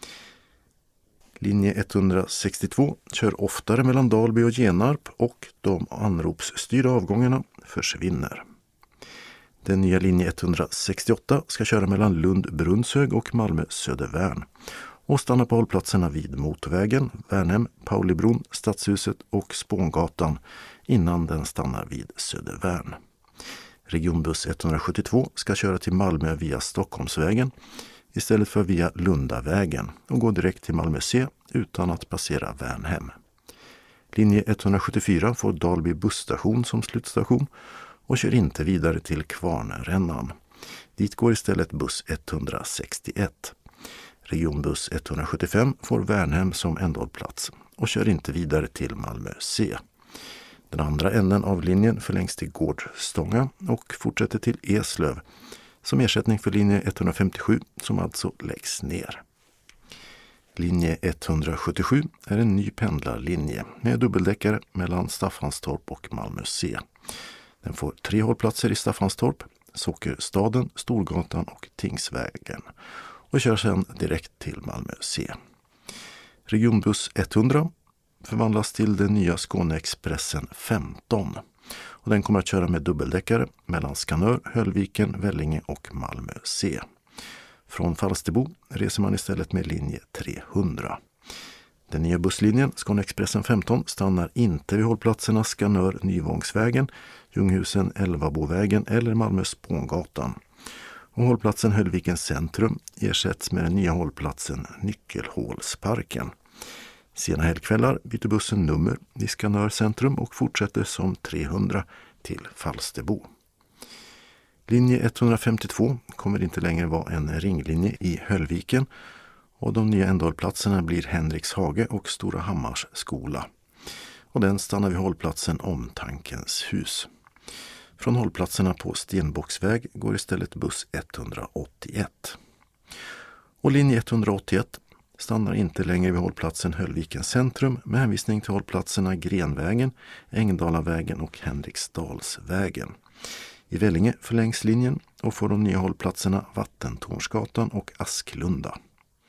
Linje 162 kör oftare mellan Dalby och Genarp och de anropsstyrda avgångarna försvinner. Den nya linje 168 ska köra mellan Lund Brunnshög och Malmö Södervärn och stanna på hållplatserna vid Motorvägen, Värnhem, Paulibron, Stadshuset och Spångatan innan den stannar vid Södervärn. Regionbuss 172 ska köra till Malmö via Stockholmsvägen istället för via Lundavägen och gå direkt till Malmö C utan att passera Värnhem. Linje 174 får Dalby busstation som slutstation och kör inte vidare till Kvarnrännan. Dit går istället buss 161. Regionbuss 175 får Värnhem som ändhållplats och kör inte vidare till Malmö C. Den andra änden av linjen förlängs till Gårdstånga och fortsätter till Eslöv som ersättning för linje 157 som alltså läggs ner. Linje 177 är en ny pendlarlinje med dubbeldäckare mellan Staffanstorp och Malmö C. Den får 3 hållplatser i Staffanstorp, Sockerstaden, Storgatan och Tingsvägen och kör sedan direkt till Malmö C. Regionbuss 100 förvandlas till den nya Skåneexpressen 15 och den kommer att köra med dubbeldäckare mellan Skanör, Höllviken, Vellinge och Malmö C. Från Falsterbo reser man istället med linje 300. Den nya busslinjen Skåneexpressen 15 stannar inte vid hållplatserna Skanör, Nyvångsvägen, Ljunghusen, Älvabovägen eller Malmö Spångatan. Och hållplatsen Höllvikens centrum ersätts med den nya hållplatsen Nyckelhålsparken. Sena helgkvällar byter bussen nummer i Skanör centrum och fortsätter som 300 till Falsterbo. Linje 152 kommer inte längre vara en ringlinje i Höllviken och de nya ändhållplatserna blir Henrikshage och Stora Hammars skola. Och den stannar vid hållplatsen Omtankens hus. Från hållplatserna på Stenbocksväg går istället buss 181. Och linje 181 stannar inte längre vid hållplatsen Höllvikens centrum med hänvisning till hållplatserna Grenvägen, Ängdalavägen och Henriksdalsvägen. I Vellinge förlängs linjen och får de nya hållplatserna Vattentornsgatan och Asklunda.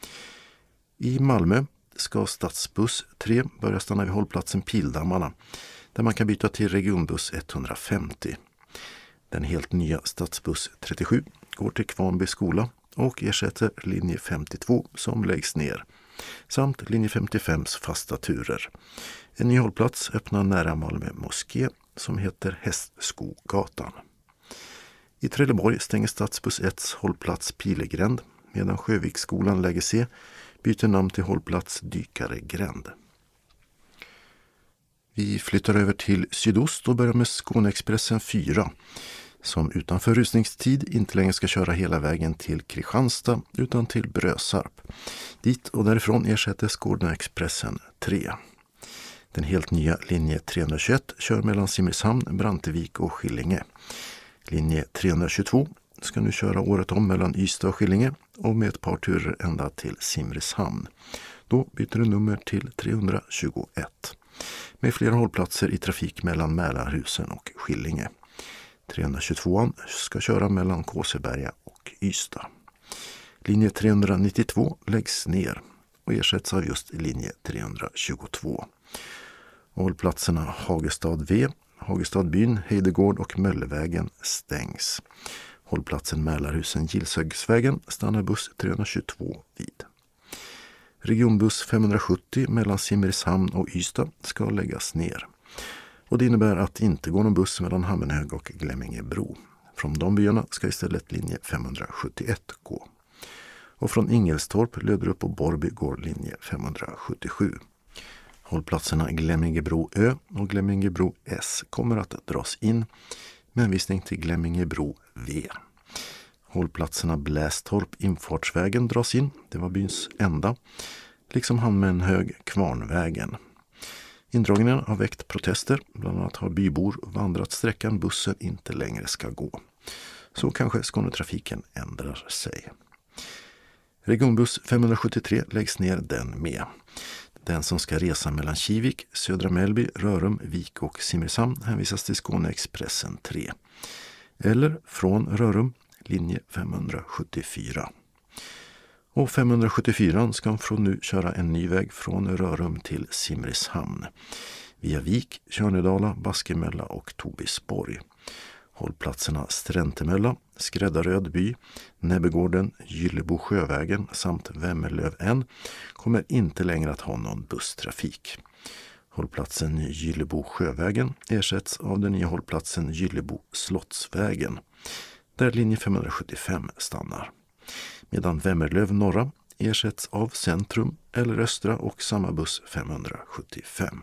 I Malmö ska stadsbuss 3 börja stanna vid hållplatsen Pildammarna där man kan byta till regionbuss 150. Den helt nya stadsbuss 37 går till Kvarnby skola och ersätter linje 52 som läggs ner samt linje 55s fasta turer. En ny hållplats öppnar nära Malmö moské som heter Hästskogatan. I Trelleborg stänger stadsbuss 1s hållplats Pilegränd medan Sjöviksskolan läge C byter namn till hållplats Dykaregränd. Vi flyttar över till sydost och börjar med Skåneexpressen 4 som utanför rusningstid inte längre ska köra hela vägen till Kristianstad utan till Brösarp. Dit och därifrån ersätter Skåneexpressen 3. Den helt nya linje 321 kör mellan Simrishamn, Brantevik och Skillinge. Linje 322 ska nu köra året om mellan Ystad och Skillinge och med ett par turer ända till Simrishamn. Då byter du nummer till 321 med flera hållplatser i trafik mellan Mälarhusen och Skillinge. 322 ska köra mellan Kåseberga och Ystad. Linje 392 läggs ner och ersätts av just linje 322. Hållplatserna Hagestad V, Hagestadbyn, Heidegård och Möllevägen stängs. Hållplatsen Mälarhusen Gilshögsvägen stannar buss 322 vid. Regionbuss 570 mellan Simrishamn och Ystad ska läggas ner. Och det innebär att det inte går någon buss mellan Hammenhög och Glemmingebro. Från de byarna ska istället linje 571 gå. Och från Ingelstorp, Löderup och Borby går linje 577. Hållplatserna Glemmingebro Ö och Glemmingebro S kommer att dras in med hänvisning till Glemmingebro V. Hållplatserna Blästorp Infartsvägen dras in, det var byns enda, liksom Hammenhög Kvarnvägen. Indragningen har väckt protester, bland annat har bybor vandrat sträckan bussen inte längre ska gå. Så kanske Skånetrafiken ändrar sig. Regionbuss 573 läggs ner den med. Den som ska resa mellan Kivik, Södra Mälby, Rörum, Vik och Simrishamn hänvisas till Skåneexpressen 3. Eller från Rörum, linje 574. Och 574 ska från nu köra en ny väg från Rörum till Simrishamn. Via Vik, Tjörnedala, Baskemälla och Tobisborg. Hållplatserna Sträntemälla, Skräddarödby, Näbbegården, Gyllebo sjövägen samt Vemmerlöv N kommer inte längre att ha någon busstrafik. Hållplatsen Gyllebo sjövägen ersätts av den nya hållplatsen Gyllebo slottsvägen, där linje 575 stannar. Medan Vemmerlöv norra ersätts av Centrum eller Östra och samma buss 575.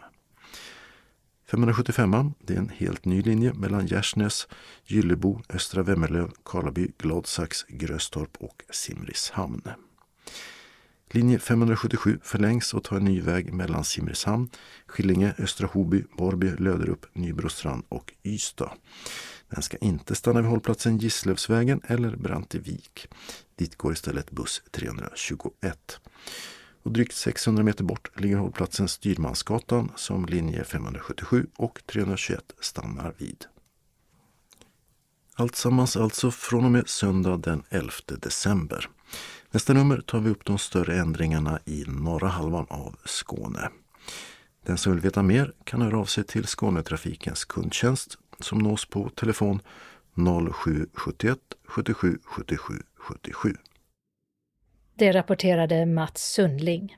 575 det är en helt ny linje mellan Gärsnäs, Gyllebo, Östra Vemmerlöv, Karlaby, Gladsax, Gröstorp och Simrishamn. Linje 577 förlängs och tar en ny väg mellan Simrishamn, Skillinge, Östra Hoby, Borby, Löderup, Nybrostrand och Ystad. Den ska inte stanna vid hållplatsen Gisslövsvägen eller Brantevik. Dit går istället buss 321. Och drygt 600 meter bort ligger hållplatsen Styrmansgatan som linje 577 och 321 stannar vid. Alltsammans alltså från och med söndag den 11 december. Nästa nummer tar vi upp de större ändringarna i norra halvan av Skåne. Den som vill veta mer kan höra av sig till Skånetrafikens kundtjänst som nås på telefon 0771 77 77 77. Det rapporterade Mats Sundling.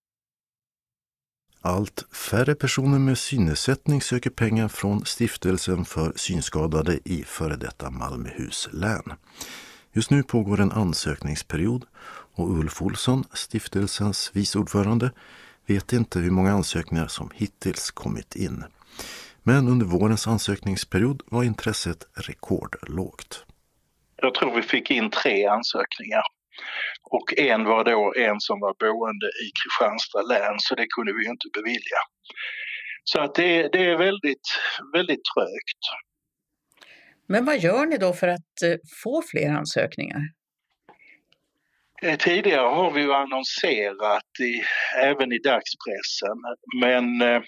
Allt färre personer med synnedsättning söker pengar från Stiftelsen för synskadade i före detta Malmöhus län. Just nu pågår en ansökningsperiod och Ulf Olsson, stiftelsens viceordförande, vet inte hur många ansökningar som hittills kommit in. Men under vårens ansökningsperiod var intresset rekordlågt. Jag tror vi fick in 3 ansökningar. Och en var då en som var boende i Kristianstad län, så det kunde vi ju inte bevilja. Så att det är väldigt, väldigt trögt. Men vad gör ni då för att få fler ansökningar? Tidigare har vi ju annonserat även i dagspressen, men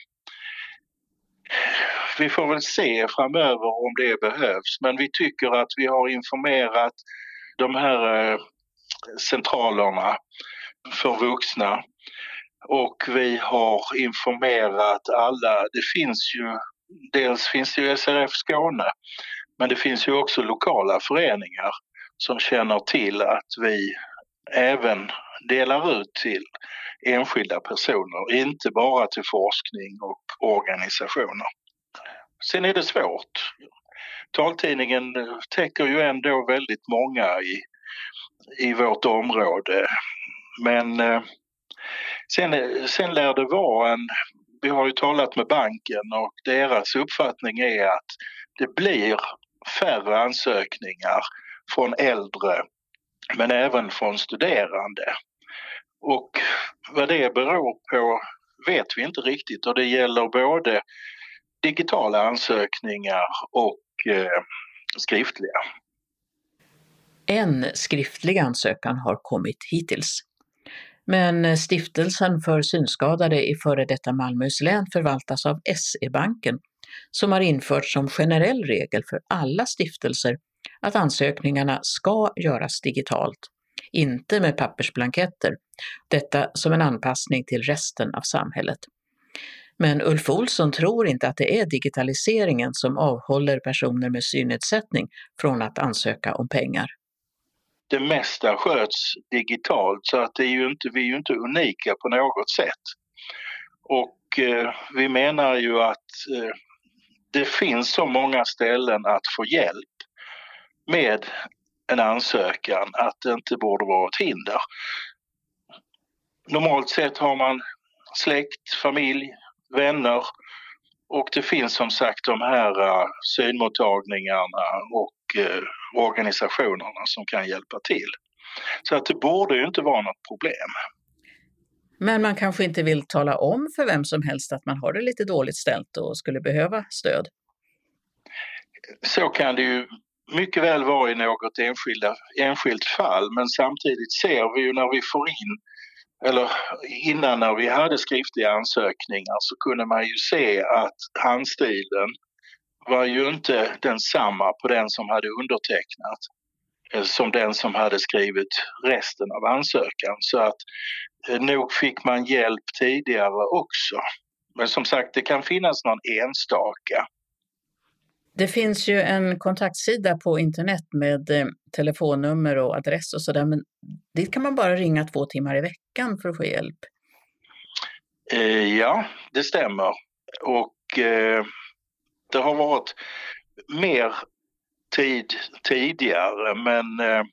vi får väl se framöver om det behövs. Men vi tycker att vi har informerat de här centralerna för vuxna och vi har informerat alla. Dels finns det ju SRF Skåne, men det finns ju också lokala föreningar som känner till att vi även delar ut till enskilda personer, inte bara till forskning och organisationer. Sen är det svårt. Taltidningen täcker ju ändå väldigt många i vårt område. Men sen lär det vara vi har ju talat med banken och deras uppfattning är att det blir färre ansökningar från äldre men även från studerande. Och vad det beror på vet vi inte riktigt, och det gäller både digitala ansökningar och skriftliga. En skriftlig ansökan har kommit hittills. Men Stiftelsen för synskadade i före detta Malmöhus län förvaltas av SE-banken som har infört som generell regel för alla stiftelser att ansökningarna ska göras digitalt, inte med pappersblanketter. Detta som en anpassning till resten av samhället. Men Ulf Olsson tror inte att det är digitaliseringen som avhåller personer med synnedsättning från att ansöka om pengar. Det mesta sköts digitalt så att vi är ju inte unika på något sätt. Och vi menar ju att det finns så många ställen att få hjälp med en ansökan att det inte borde vara ett hinder. Normalt sett har man släkt, familj, vänner och det finns som sagt de här synmottagningarna och organisationerna som kan hjälpa till. Så att det borde ju inte vara något problem. Men man kanske inte vill tala om för vem som helst att man har det lite dåligt ställt och skulle behöva stöd. Så kan det ju mycket väl vara i något enskilt fall, men samtidigt ser vi ju när vi får in, eller innan när vi hade skriftliga ansökningar så kunde man ju se att handstilen var ju inte densamma på den som hade undertecknat som den som hade skrivit resten av ansökan. Så att nog fick man hjälp tidigare också. Men som sagt, det kan finnas någon enstaka. Det finns ju en kontaktsida på internet med telefonnummer och adress och sådär, men dit kan man bara ringa 2 timmar i veckan för att få hjälp. Ja, det stämmer. Och det har varit mer tid tidigare, men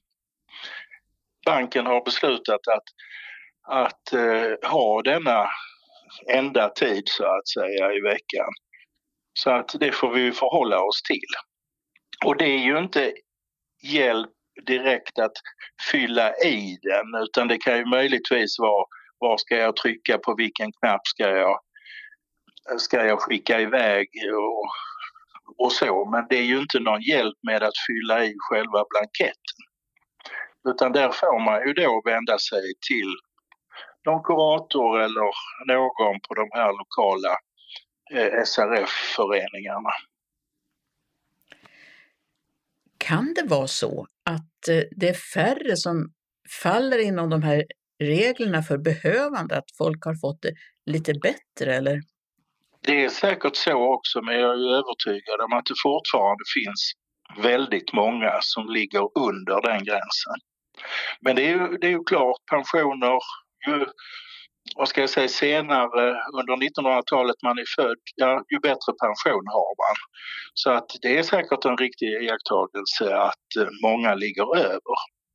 banken har beslutat att ha denna enda tid så att säga i veckan. Så att det får vi förhålla oss till. Och det är ju inte hjälp direkt att fylla i den, utan det kan ju möjligtvis vara var ska jag trycka, på vilken knapp ska jag skicka iväg och så. Men det är ju inte någon hjälp med att fylla i själva blanketten. Utan där får man ju då vända sig till någon kurator eller någon på de här lokala SRF-föreningarna. Kan det vara så att det är färre som faller inom de här reglerna för behövande, att folk har fått det lite bättre eller? Det är säkert så också, men jag är övertygad om att det fortfarande finns väldigt många som ligger under den gränsen. Men det är ju klart, pensioner, vad ska jag säga, senare under 1900-talet man är född, ja, ju bättre pension har man. Så att det är säkert en riktig iakttagelse att många ligger över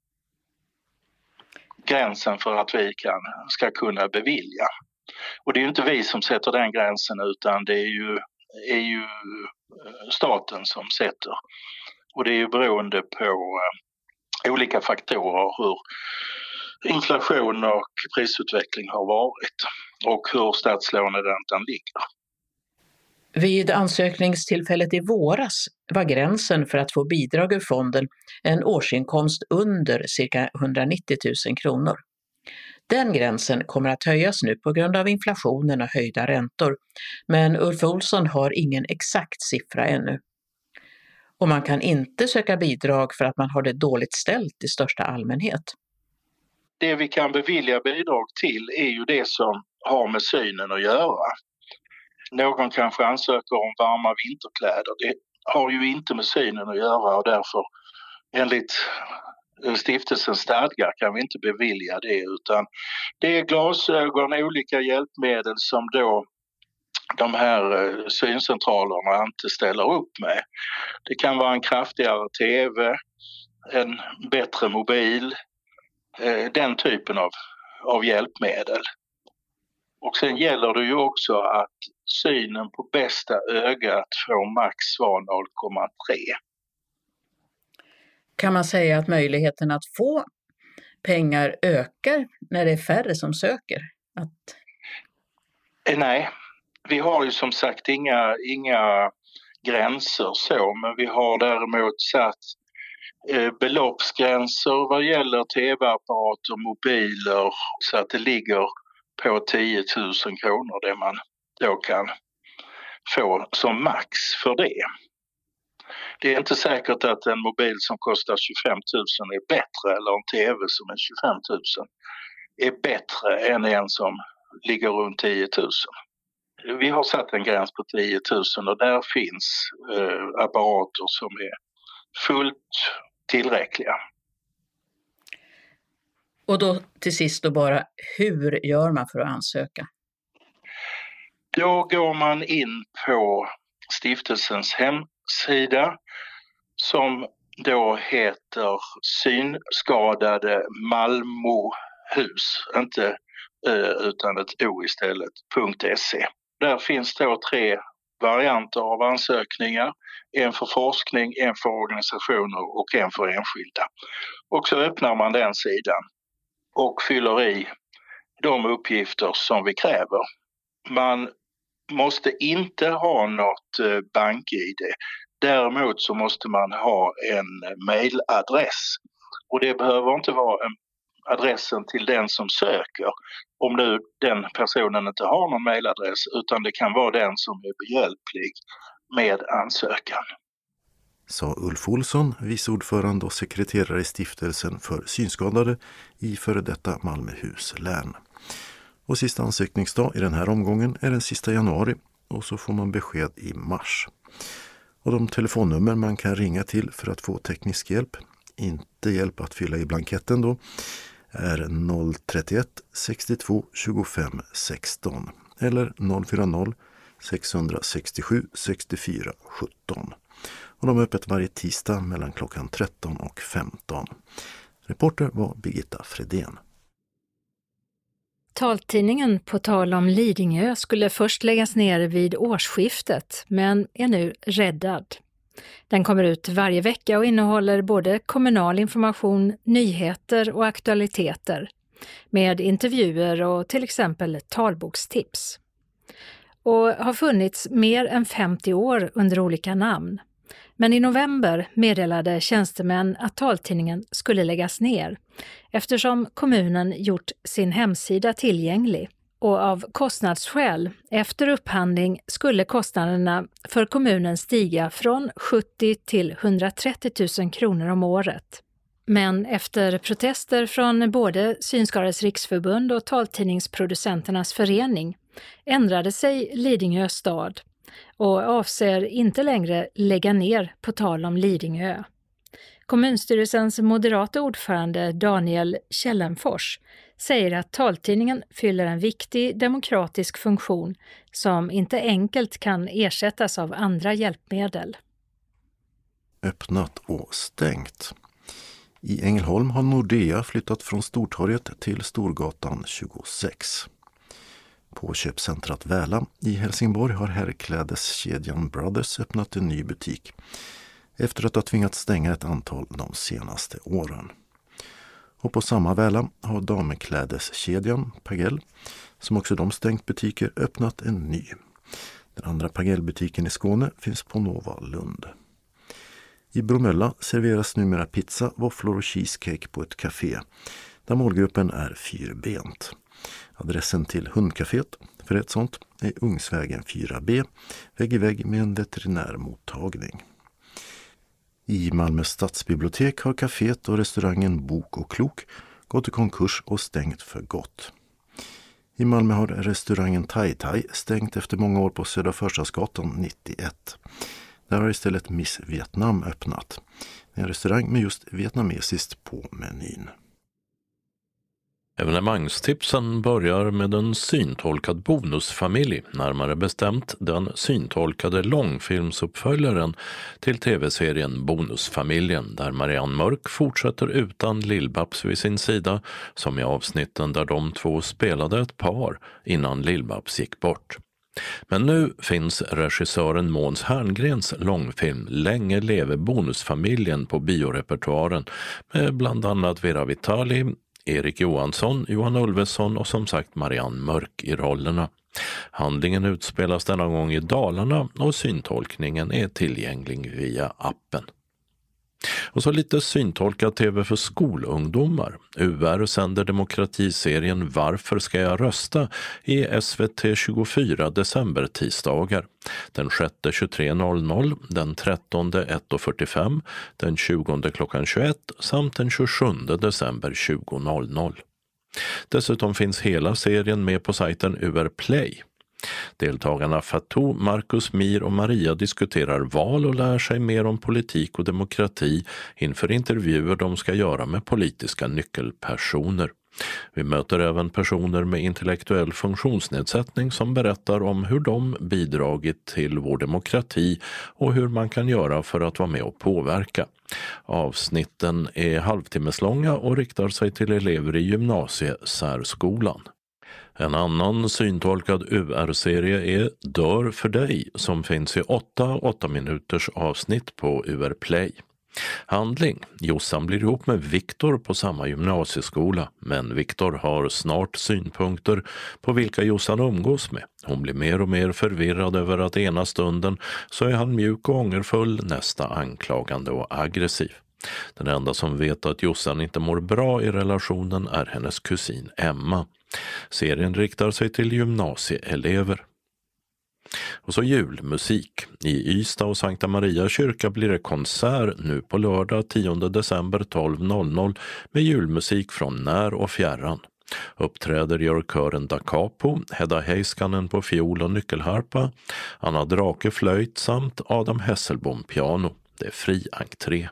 gränsen för att vi ska kunna bevilja. Och det är ju inte vi som sätter den gränsen, utan det är ju staten som sätter. Och det är ju beroende på olika faktorer hur inflation och prisutveckling har varit och hur statslåneräntan ligger. Vid ansökningstillfället i våras var gränsen för att få bidrag ur fonden en årsinkomst under cirka 190 000 kronor. Den gränsen kommer att höjas nu på grund av inflationen och höjda räntor, men Ulf Olsson har ingen exakt siffra ännu. Och man kan inte söka bidrag för att man har det dåligt ställt i största allmänhet. Det vi kan bevilja bidrag till är ju det som har med synen att göra. Någon kanske ansöker om varma vinterkläder. Det har ju inte med synen att göra och därför enligt stiftelsens stadgar kan vi inte bevilja det, utan det är glasögon, olika hjälpmedel som då de här syncentralerna inte ställer upp med. Det kan vara en kraftigare TV, en bättre mobil, den typen av hjälpmedel. Och sen gäller det ju också att synen på bästa ögat får max vara 0,3. Kan man säga att möjligheten att få pengar ökar när det är färre som söker? Nej, vi har ju som sagt inga gränser så, men vi har däremot satt beloppsgränser vad gäller tv-apparater, mobiler, så att det ligger på 10 000 kronor det man då kan få som max för det. Det är inte säkert att en mobil som kostar 25 000 är bättre, eller en tv som är 25 000 är bättre än en som ligger runt 10 000. Vi har satt en gräns på 10 000 och där finns apparater som är fullt tillräckliga. Och då till sist då bara, hur gör man för att ansöka? Då går man in på stiftelsens hemsida som då heter Synskadade Malmöhus, inte utan ett o istället, .se. Där finns då 3 varianter av ansökningar. En för forskning, en för organisationer och en för enskilda. Och så öppnar man den sidan och fyller i de uppgifter som vi kräver. Man måste inte ha något bank-ID. Däremot så måste man ha en mailadress. Och det behöver inte vara adressen till den som söker, om nu den personen inte har någon mailadress, utan det kan vara den som är behjälplig med ansökan. Sa Ulf Olsson, vice ordförande och sekreterare i stiftelsen för synskadade i före detta Malmöhus län. Och sista ansökningsdag i den här omgången är den sista januari och så får man besked i mars. Och de telefonnummer man kan ringa till för att få teknisk hjälp, inte hjälp att fylla i blanketten då, är 031 62 25 16 eller 040 667 64 17. Och de är öppet varje tisdag mellan klockan 13 och 15. Reporter var Birgitta Fredén. Taltidningen På tal om Lidingö skulle först läggas ner vid årsskiftet, men är nu räddad. Den kommer ut varje vecka och innehåller både kommunal information, nyheter och aktualiteter, med intervjuer och till exempel talbokstips. Och har funnits mer än 50 år under olika namn. Men i november meddelade tjänstemän att taltidningen skulle läggas ner eftersom kommunen gjort sin hemsida tillgänglig. Och av kostnadsskäl, efter upphandling, skulle kostnaderna för kommunen stiga från 70 till 130 000 kronor om året. Men efter protester från både Synskadades riksförbund och Taltidningsproducenternas förening ändrade sig Lidingö stad och avser inte längre lägga ner På tal om Lidingö. Kommunstyrelsens moderata ordförande Daniel Källenfors säger att taltidningen fyller en viktig demokratisk funktion som inte enkelt kan ersättas av andra hjälpmedel. Öppnat och stängt. I Ängelholm har Nordea flyttat från Stortorget till Storgatan 26. På köpcentrat Väla i Helsingborg har herrklädeskedjan Brothers öppnat en ny butik efter att ha tvingats stänga ett antal de senaste åren. Och på samma Väla har damklädeskedjan Pagell, som också de stängt butiker, öppnat en ny. Den andra Pagell-butiken i Skåne finns på Nova Lund. I Bromölla serveras numera pizza, våfflor och cheesecake på ett café där målgruppen är fyrbent. Adressen till hundcaféet för ett sånt är Ungsvägen 4B, vägg i vägg med en veterinärmottagning. I Malmö stadsbibliotek har kaféet och restaurangen Bok och Klok gått i konkurs och stängt för gott. I Malmö har restaurangen Tai Tai stängt efter många år på Södra Förstadsgatan 91. Där har istället Miss Vietnam öppnat. En restaurang med just vietnamesiskt på menyn. Evenemangstipsen börjar med en syntolkad bonusfamilj, närmare bestämt den syntolkade långfilmsuppföljaren till tv-serien Bonusfamiljen, där Marianne Mörk fortsätter utan Lill-Babs vid sin sida, som i avsnitten där de två spelade ett par innan Lill-Babs gick bort. Men nu finns regissören Måns Herngrens långfilm Länge leve bonusfamiljen på biorepertoaren med bland annat Vera Vitali, Erik Johansson, Johan Ulveson och som sagt Marianne Mörk i rollerna. Handlingen utspelas denna gång i Dalarna och syntolkningen är tillgänglig via appen. Och så lite syntolkad tv för skolungdomar. UR sänder demokratiserien Varför ska jag rösta i SVT 24 december tisdagar. Den 6 23.00, den 13 1.45, den 20 klockan 21 samt den 27 december 20.00. Dessutom finns hela serien med på sajten UR Play. Deltagarna Fatou, Marcus, Mir och Maria diskuterar val och lär sig mer om politik och demokrati inför intervjuer de ska göra med politiska nyckelpersoner. Vi möter även personer med intellektuell funktionsnedsättning som berättar om hur de bidragit till vår demokrati och hur man kan göra för att vara med och påverka. Avsnitten är halvtimmeslånga och riktar sig till elever i gymnasiesärskolan. En annan syntolkad UR-serie är Dör för dig som finns i 8 minuters avsnitt på UR Play. Handling. Jossan blir ihop med Viktor på samma gymnasieskola, men Viktor har snart synpunkter på vilka Jossan umgås med. Hon blir mer och mer förvirrad över att ena stunden så är han mjuk och ångerfull, nästa anklagande och aggressiv. Den enda som vet att Jossan inte mår bra i relationen är hennes kusin Emma. Serien riktar sig till gymnasieelever. Och så julmusik. I Ystad och Sankta Maria kyrka blir det konsert nu på lördag 10 december 12.00 med julmusik från när och fjärran. Uppträder gör kören Da Capo, Hedda Heiskanen på fiol och nyckelharpa, Anna Drake flöjt samt Adam Hesselbom piano. Det är fri entré.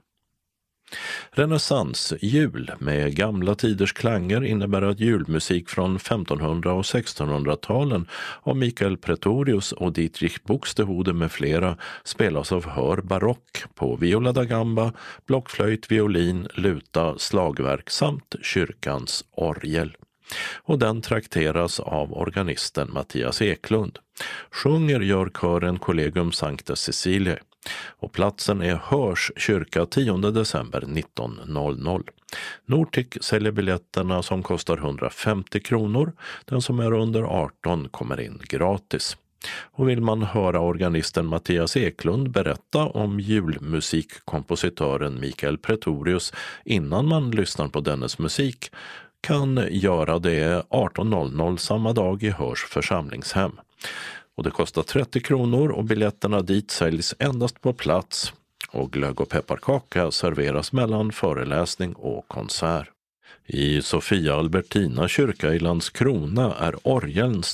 Renässans jul med gamla tiders klanger innebär att julmusik från 1500- och 1600-talen av Mikael Pretorius och Dietrich Buxtehude med flera spelas av hör barock på viola da gamba, blockflöjt, violin, luta, slagverk samt kyrkans orgel. Och den trakteras av organisten Mattias Eklund. Sjunger gör kören Collegium Sancta Cecilia. Och platsen är Hörs kyrka 10 december 19.00. Nortic säljer biljetterna som kostar 150 kronor. Den som är under 18 kommer in gratis. Och vill man höra organisten Mattias Eklund berätta om julmusikkompositören Mikael Pretorius innan man lyssnar på dennes musik kan göra det 18.00 samma dag i Hörs församlingshem. Och det kostar 30 kronor och biljetterna dit säljs endast på plats. Och glögg och pepparkaka serveras mellan föreläsning och konsert. I Sofia Albertina kyrka i Landskrona är orgelns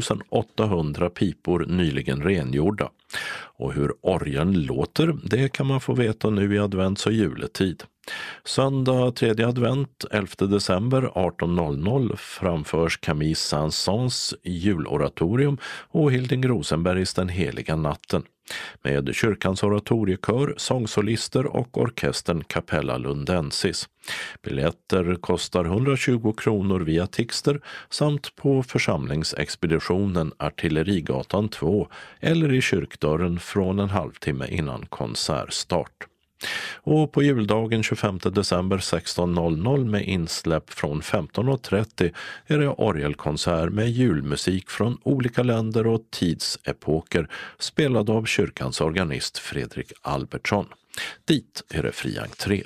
3800 pipor nyligen rengjorda. Och hur orgeln låter, det kan man få veta nu i advents- och juletid. Söndag 3 advent 11 december 18.00 framförs Camille Saint-Saëns juloratorium och Hilding Rosenbergs Den heliga natten med kyrkans oratoriekör, sångsolister och orkestern Capella Lundensis. Biljetter kostar 120 kronor via Tixter samt på församlingsexpeditionen Artillerigatan 2 eller i kyrkdörren från en halvtimme innan konsertstart. Och på juldagen 25 december 16.00 med insläpp från 15.30 är det orgelkonsert med julmusik från olika länder och tidsepoker spelad av kyrkans organist Fredrik Albertsson. Dit är det fri entré.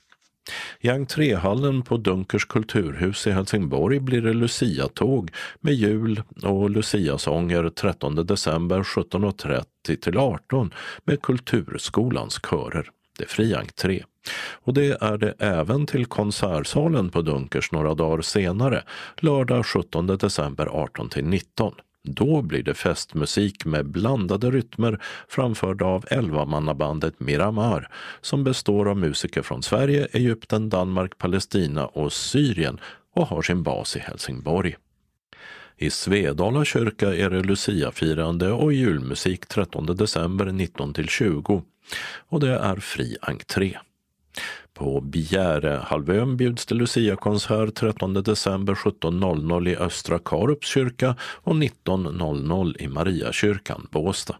I entréhallen på Dunkers kulturhus i Helsingborg blir det Lucia-tåg med jul och Lucia-sånger 13 december 17.30 till 18 med Kulturskolans körer. Det är fri entré. Och det är det även till konsertsalen på Dunkers några dagar senare, lördag 17 december 18-19. Då blir det festmusik med blandade rytmer framförda av 11-mannabandet Miramar som består av musiker från Sverige, Egypten, Danmark, Palestina och Syrien och har sin bas i Helsingborg. I Svedala kyrka är det Lucia-firande och julmusik 13 december 19-20 och det är fri entré. På Bjärehalvön bjuds det Lucia-konsert 13 december 17.00 i Östra Karups kyrka och 19.00 i Mariakyrkan, Båstad.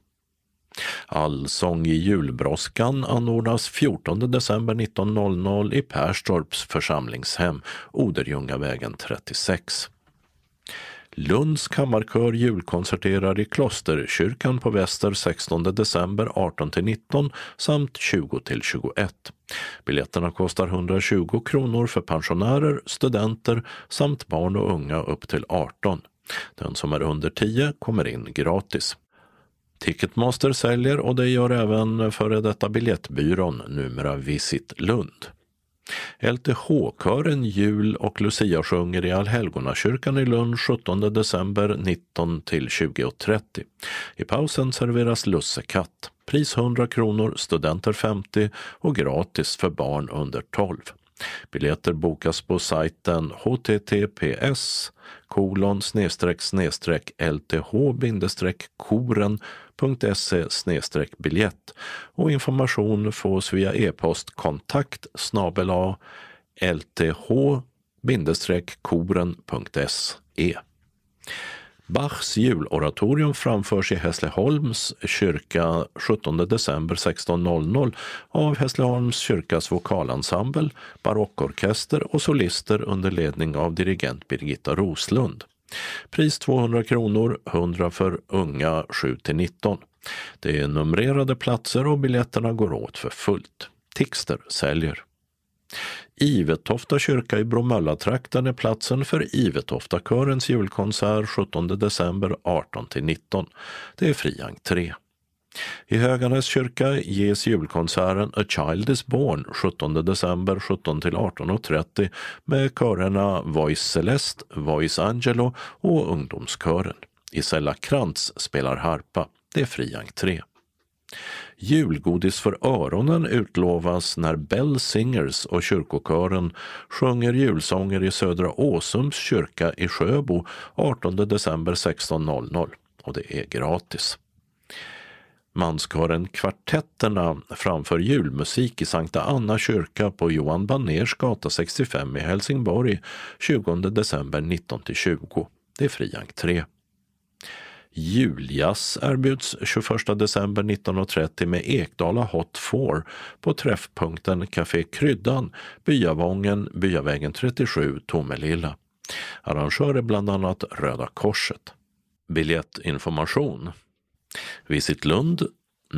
Allsång i julbråskan anordnas 14 december 19.00 i Perstorps församlingshem, Oderljungavägen 36. Lunds kammarkör julkonserterar i Klosterkyrkan på Väster 16 december 18-19 samt 20-21. Biljetterna kostar 120 kronor för pensionärer, studenter samt barn och unga upp till 18. Den som är under 10 kommer in gratis. Ticketmaster säljer och det gör även före detta biljettbyrån, numera Visit Lund. LTH-kören jul- och Lucia sjunger i Allhelgonakyrkan i Lund 17 december 19-20.30. I pausen serveras lussekatt. Pris 100 kronor, studenter 50 och gratis för barn under 12. Biljetter bokas på sajten https://lth-koren.se/biljett och information fås via e-post kontakt@lth-koren.se. Bachs juloratorium framförs i Hässleholms kyrka 17 december 16.00 av Hässleholms kyrkas vokalensemble, barockorkester och solister under ledning av dirigent Birgitta Roslund. Pris 200 kronor, 100 för unga 7-19. Det är numrerade platser och biljetterna går åt för fullt. Tixter säljer. Ivetofta kyrka i Bromöllatrakten är platsen för Ivetofta-körens julkonsert 17 december 18-19. Det är fri entré. I Höganäs kyrka ges julkonserten A Child is Born 17 december 17-18.30 med körerna Voice Celeste, Voice Angelo och ungdomskören. Isella Krantz spelar harpa. Det är fri entré. Julgodis för öronen utlovas när Bell Singers och kyrkokören sjunger julsånger i Södra Åsums kyrka i Sjöbo 18 december 16.00 och det är gratis. Manskören Kvartetterna framför julmusik i Sankta Anna kyrka på Johan Baners gata 65 i Helsingborg 20 december 19-20. Det är fri entré. Juljazz erbjuds 21 december 19.30 med Ekdala Hot 4 på träffpunkten Café Kryddan, Byavången, Byavägen 37, Tomelilla. Arrangör är bland annat Röda Korset. Biljettinformation. Visit Lund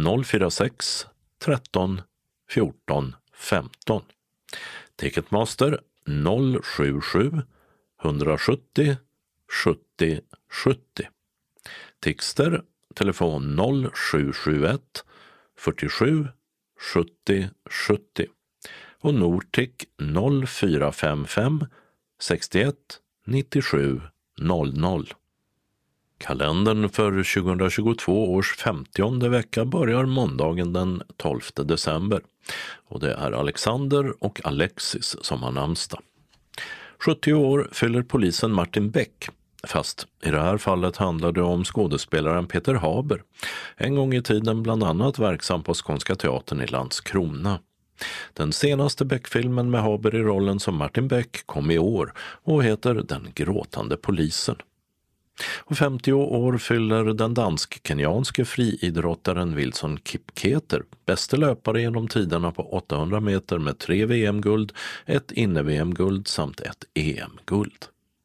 046 13 14 15. Ticketmaster 077 170 70 70. Tixter, telefon 0771 47 70 70 och Nortic 0455 61 97 00. Kalendern för 2022 års 50:e vecka börjar måndagen den 12 december och det är Alexander och Alexis som har namnsdag. 70 år fyller polisen Martin Beck. Fast i det här fallet handlar det om skådespelaren Peter Haber, en gång i tiden bland annat verksam på Skånska teatern i Landskrona. Den senaste Beck-filmen med Haber i rollen som Martin Beck kom i år och heter Den gråtande polisen. Och 50 år fyller den dansk-kenyanske friidrottaren Wilson Kipketer, bäste löpare genom tiderna på 800 meter med 3 VM-guld, ett inne-VM-guld samt ett EM-guld.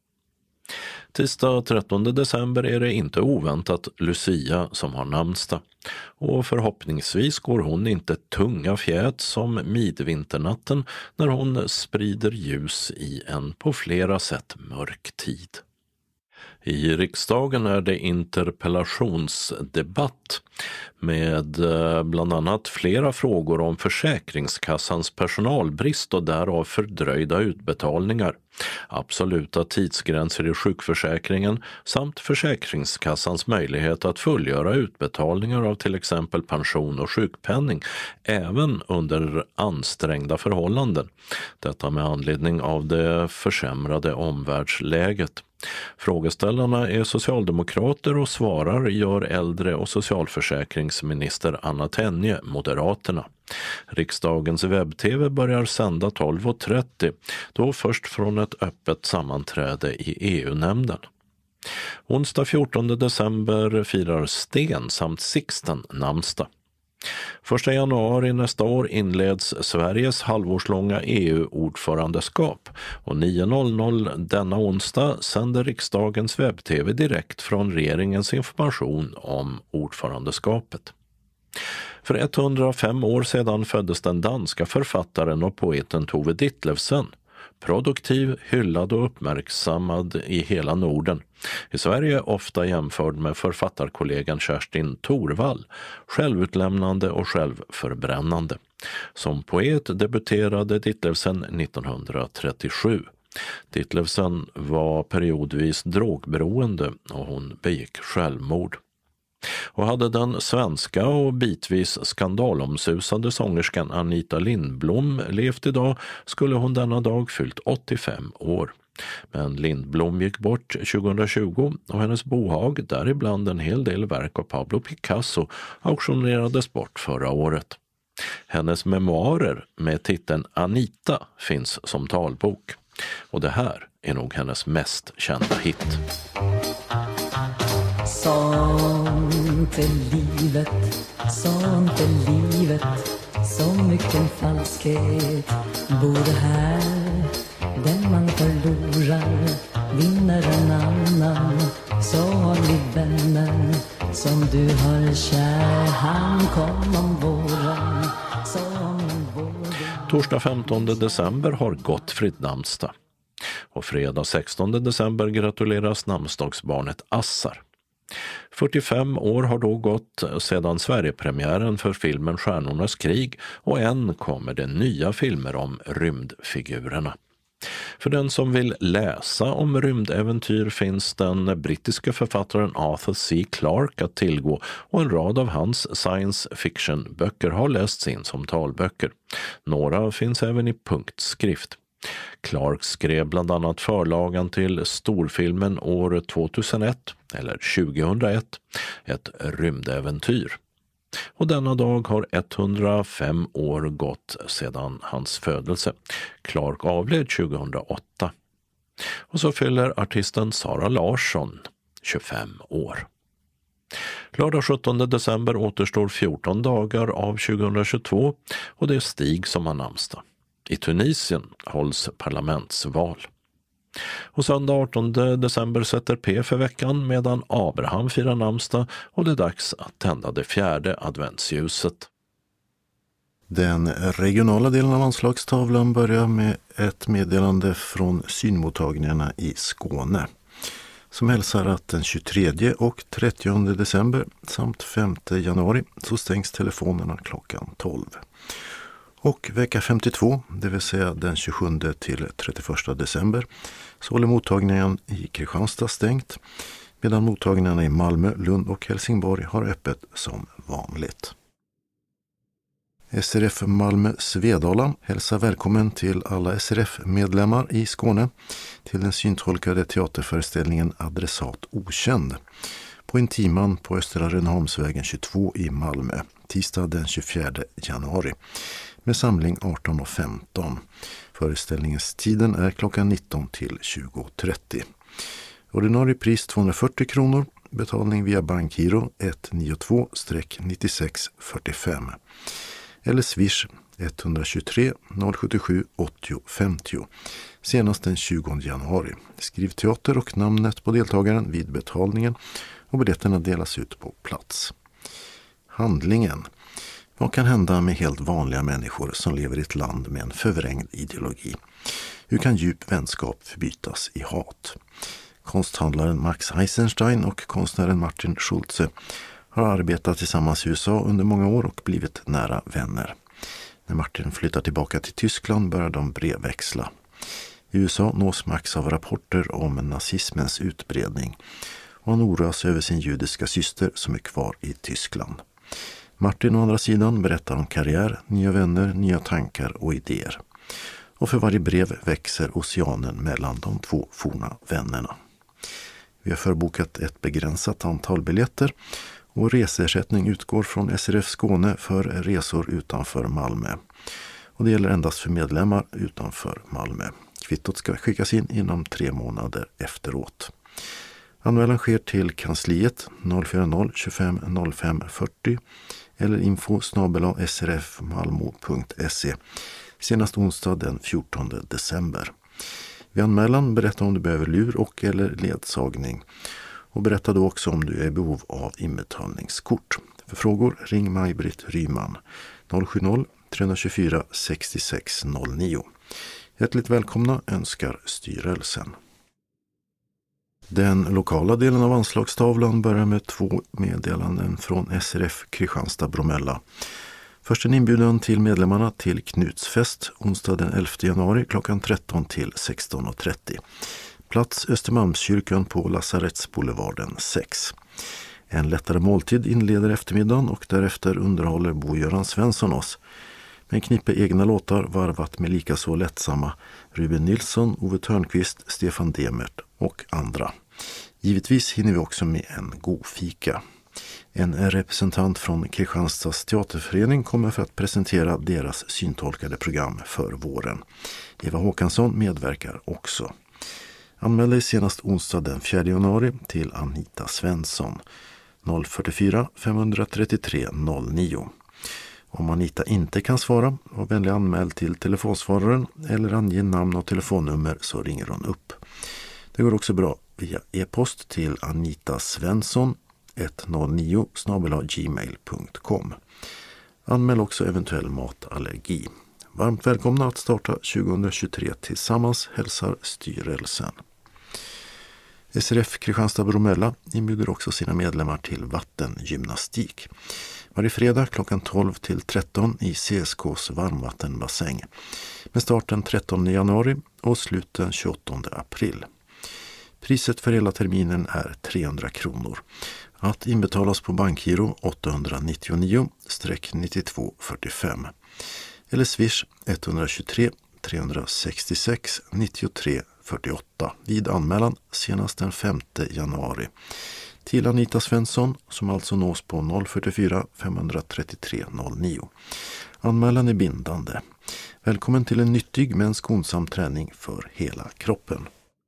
Tisdag 13 december är det inte oväntat Lucia som har namnsdag och förhoppningsvis går hon inte tunga fjät som midvinternatten när hon sprider ljus i en på flera sätt mörk tid. I riksdagen är det interpellationsdebatt med bland annat flera frågor om Försäkringskassans personalbrist och därav fördröjda utbetalningar, absoluta tidsgränser i sjukförsäkringen samt Försäkringskassans möjlighet att fullgöra utbetalningar av till exempel pension och sjukpenning även under ansträngda förhållanden. Detta med anledning av det försämrade omvärldsläget. Frågeställarna är socialdemokrater och svarar gör äldre- och socialförsäkringsminister Anna Tenje, Moderaterna. Riksdagens webb-tv börjar sända 12.30, då först från ett öppet sammanträde i EU-nämnden. Onsdag 14 december firar Sten samt Sixten namnsdag. 1 januari nästa år inleds Sveriges halvårslånga EU-ordförandeskap och 9.00 denna onsdag sänder riksdagens webb-tv direkt från regeringens information om ordförandeskapet. För 105 år sedan föddes den danska författaren och poeten Tove Ditlevsen. Produktiv, hyllad och uppmärksammad i hela Norden. I Sverige ofta jämförd med författarkollegan Kerstin Thorvall, självutlämnande och självförbrännande. Som poet debuterade Ditlevsen 1937. Ditlevsen var periodvis drogberoende och hon begick självmord. Och hade den svenska och bitvis skandalomsusade sångerskan Anita Lindblom levt idag skulle hon denna dag fyllt 85 år. Men Lindblom gick bort 2020 och hennes bohag, däribland en hel del verk av Pablo Picasso, auktionerades bort förra året. Hennes memoarer med titeln Anita finns som talbok. Och det här är nog hennes mest kända hit. Sånt är livet, så mycket falskhet bor här. Den man förlorar vinner en annan. Så har vi vännen som du har kär. Han kom om våren, Torsdag 15 december har Gottfrid namnsdag. Och fredag 16 december gratuleras namnsdagsbarnet Assar. 45 år har då gått sedan Sverigepremiären för filmen Stjärnornas krig och än kommer det nya filmer om rymdfigurerna. För den som vill läsa om rymdäventyr finns den brittiska författaren Arthur C. Clarke att tillgå och en rad av hans science fiction-böcker har lästs in som talböcker. Några finns även i punktskrift. Clarke skrev bland annat förlagan till storfilmen år 2001 eller 2001, ett rymdäventyr. Och denna dag har 105 år gått sedan hans födelse. Clarke avled 2008. Och så fyller artisten Sara Larsson 25 år. Lördag 17 december återstår 14 dagar av 2022 och det är Stig som har namnsdag. I Tunisien hålls parlamentsval. Och söndag 18 december sätter P för veckan medan Abraham firar namnsdag och det är dags att tända det 4:e adventsljuset. Den regionala delen av anslagstavlan börjar med ett meddelande från synmottagningarna i Skåne som hälsar att den 23 och 30 december samt 5 januari så stängs telefonerna klockan 12. Och vecka 52, det vill säga den 27 till 31 december, så håller mottagningen i Kristianstad stängt, medan mottagningarna i Malmö, Lund och Helsingborg har öppet som vanligt. SRF Malmö Svedala hälsar välkommen till alla SRF-medlemmar i Skåne till den syntolkade teaterföreställningen Adressat okänd på Intiman på Östra Rönneholmsvägen 22 i Malmö, tisdag den 24 januari. Med samling 18.15. Föreställningens tiden är klockan 19 till 20.30. Ordinarie pris 240 kronor. Betalning via bankgiro 192-9645. Eller Swish 123 077 80 50. Senast den 20 januari. Skriv teater och namnet på deltagaren vid betalningen och biljetterna delas ut på plats. Handlingen. Vad kan hända med helt vanliga människor som lever i ett land med en förvrängd ideologi? Hur kan djup vänskap förbytas i hat? Konsthandlaren Max Eisenstein och konstnären Martin Schulze har arbetat tillsammans i USA under många år och blivit nära vänner. När Martin flyttar tillbaka till Tyskland börjar de brevväxla. I USA nås Max av rapporter om nazismens utbredning och han oroas över sin judiska syster som är kvar i Tyskland. Martin å andra sidan berättar om karriär, nya vänner, nya tankar och idéer. Och för varje brev växer oceanen mellan de två forna vännerna. Vi har förbokat ett begränsat antal biljetter och reseersättning utgår från SRF Skåne för resor utanför Malmö. Och det gäller endast för medlemmar utanför Malmö. Kvittot ska skickas in inom 3 månader efteråt. Anmälan sker till kansliet 040 25 05 40 eller info@srfmalmo.se senast onsdag den 14 december. Vid anmälan berätta om du behöver lur och eller ledsagning och berätta då också om du är i behov av inbetalningskort. För frågor ring Maj-Britt Ryman 070-324 6609. Hjärtligt välkomna önskar styrelsen. Den lokala delen av anslagstavlan börjar med 2 meddelanden från SRF Kristianstad-Bromölla. Först en inbjudan till medlemmarna till Knutsfest onsdag den 11 januari klockan 13 till 16.30. Plats Östermalmskyrkan på Lasarettsboulevarden 6. En lättare måltid inleder eftermiddagen och därefter underhåller Bo-Göran Svensson oss med en knippe egna låtar varvat med lika så lättsamma Ruben Nilsson, Ove Törnqvist, Stefan Demert och andra. Givetvis hinner vi också med en god fika. En representant från Kristianstads teaterförening kommer för att presentera deras syntolkade program för våren. Eva Håkansson medverkar också. Anmäl dig senast onsdag den 4 januari till Anita Svensson 044 533 09. Om Anita inte kan svara, var vänlig anmäl till telefonsvararen eller ange namn och telefonnummer så ringer hon upp. Det går också bra via e-post till anitasvensson109@gmail.com. Anmäl också eventuell matallergi. Varmt välkomna att starta 2023 tillsammans, hälsar styrelsen. SRF Kristianstad-Bromölla inbjuder också sina medlemmar till vattengymnastik. Varje fredag klockan 12 till 13 i CSKs varmvattenbassäng. Med start den 13 januari och slut den 28 april. Priset för hela terminen är 300 kronor. Att inbetalas på bankgiro 899-9245. Eller Swish 123 366 93 48 vid anmälan senast den 5 januari. Till Anita Svensson som alltså nås på 044 533 09. Anmälan är bindande. Välkommen till en nyttig men skonsam träning för hela kroppen.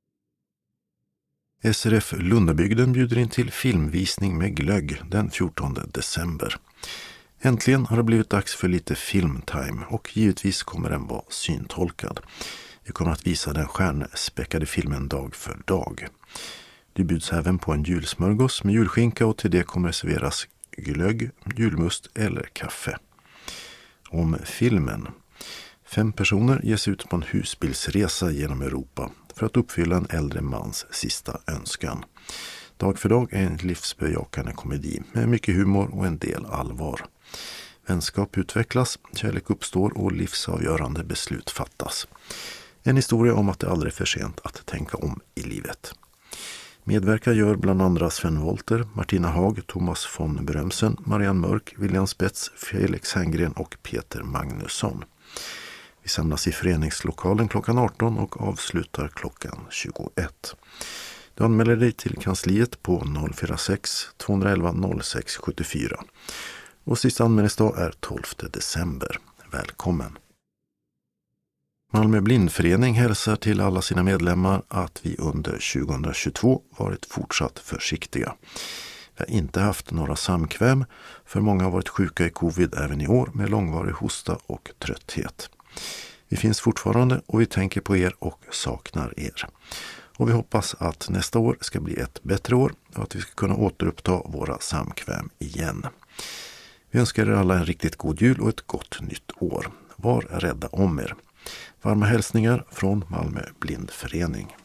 SRF Lundabygden bjuder in till filmvisning med glögg den 14 december. Äntligen har det blivit dags för lite filmtime och givetvis kommer den vara syntolkad. Vi kommer att visa den stjärnspäckade filmen dag för dag. Det bjuds även på en julsmörgås med julskinka och till det kommer serveras glögg, julmust eller kaffe. Om filmen. 5 personer ges ut på en husbilsresa genom Europa för att uppfylla en äldre mans sista önskan. Dag för dag är en livsbejakande komedi med mycket humor och en del allvar. Vänskap utvecklas, kärlek uppstår och livsavgörande beslut fattas. En historia om att det aldrig är för sent att tänka om i livet. Medverkar gör bland andra Sven Wolter, Martina Haag, Thomas von Brömsen, Marianne Mörk, William Spets, Felix Herngren och Peter Magnusson. Vi samlas i föreningslokalen klockan 18 och avslutar klockan 21. Du anmäler dig till kansliet på 046 211 06 74. Och sista anmälningsdag är 12 december. Välkommen! Malmö blindförening hälsar till alla sina medlemmar att vi under 2022 varit fortsatt försiktiga. Vi har inte haft några samkväm, för många har varit sjuka i covid även i år med långvarig hosta och trötthet. Vi finns fortfarande och vi tänker på er och saknar er. Och vi hoppas att nästa år ska bli ett bättre år och att vi ska kunna återuppta våra samkväm igen. Vi önskar er alla en riktigt god jul och ett gott nytt år. Var rädda om er. Varma hälsningar från Malmö blindförening.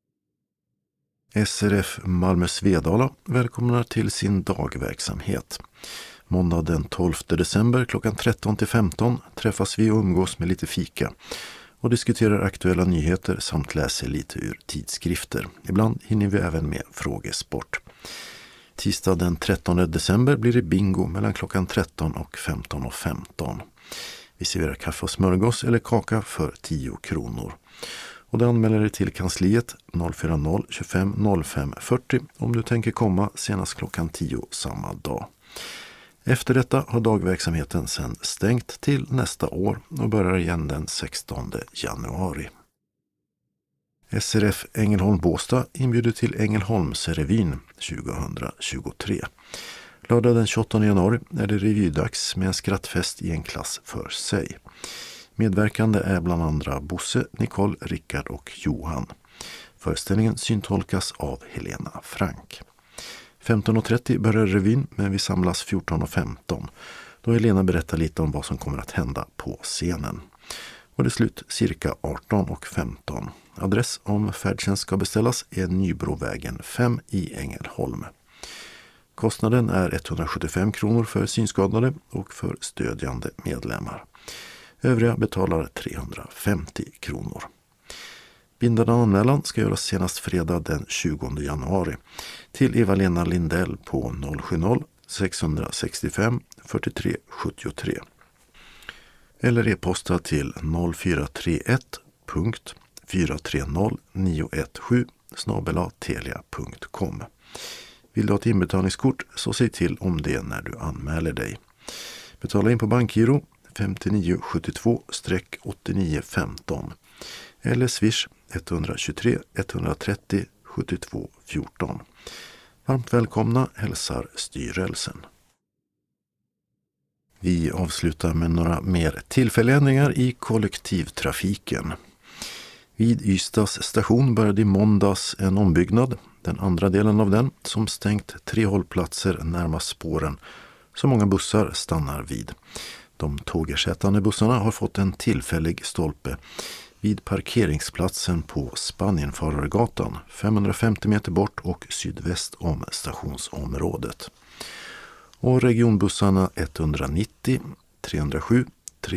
SRF Malmö Svedala välkomnar till sin dagverksamhet. Måndag den 12 december klockan 13 till 15 träffas vi och umgås med lite fika och diskuterar aktuella nyheter samt läser lite ur tidskrifter. Ibland hinner vi även med frågesport. Tisdag den 13 december blir det bingo mellan klockan 13 och 15:15. Vi serverar kaffe och smörgås eller kaka för 10 kronor. Och det anmäler dig till kansliet 040 25 05 40 om du tänker komma senast klockan 10 samma dag. Efter detta har dagverksamheten sedan stängt till nästa år och börjar igen den 16 januari. SRF Ängelholm Båstad inbjuder till Ängelholmsrevyn 2023. Lördag den 28 januari är det revydags med en skrattfest i en klass för sig. Medverkande är bland andra Bosse, Nicole, Rickard och Johan. Föreställningen syntolkas av Helena Frank. 15.30 börjar revyn, men vi samlas 14.15. Då Helena berättar lite om vad som kommer att hända på scenen. Och det är slut cirka 18.15. Adress om färdtjänst ska beställas är Nybrovägen 5 i Ängelholm. Kostnaden är 175 kronor för synskadade och för stödjande medlemmar. Övriga betalar 350 kronor. Bindande anmälan ska göras senast fredag den 20 januari till Eva-Lena Lindell på 070-665 43 73 eller e-posta till 0431.430917 Vill du ha ett inbetalningskort så säg till om det när du anmäler dig. Betala in på bankgiro 5972-8915 eller Swish 123 130 72 14. Varmt välkomna hälsar styrelsen. Vi avslutar med några mer tillfälliga ändringar i kollektivtrafiken. Vid Ystads station började i måndags en ombyggnad, den andra delen av den, som stängt 3 hållplatser närmast spåren så många bussar stannar vid. De tågersättande bussarna har fått en tillfällig stolpe vid parkeringsplatsen på Spanienfarargatan 550 meter bort och sydväst om stationsområdet. Och regionbussarna 190, 307,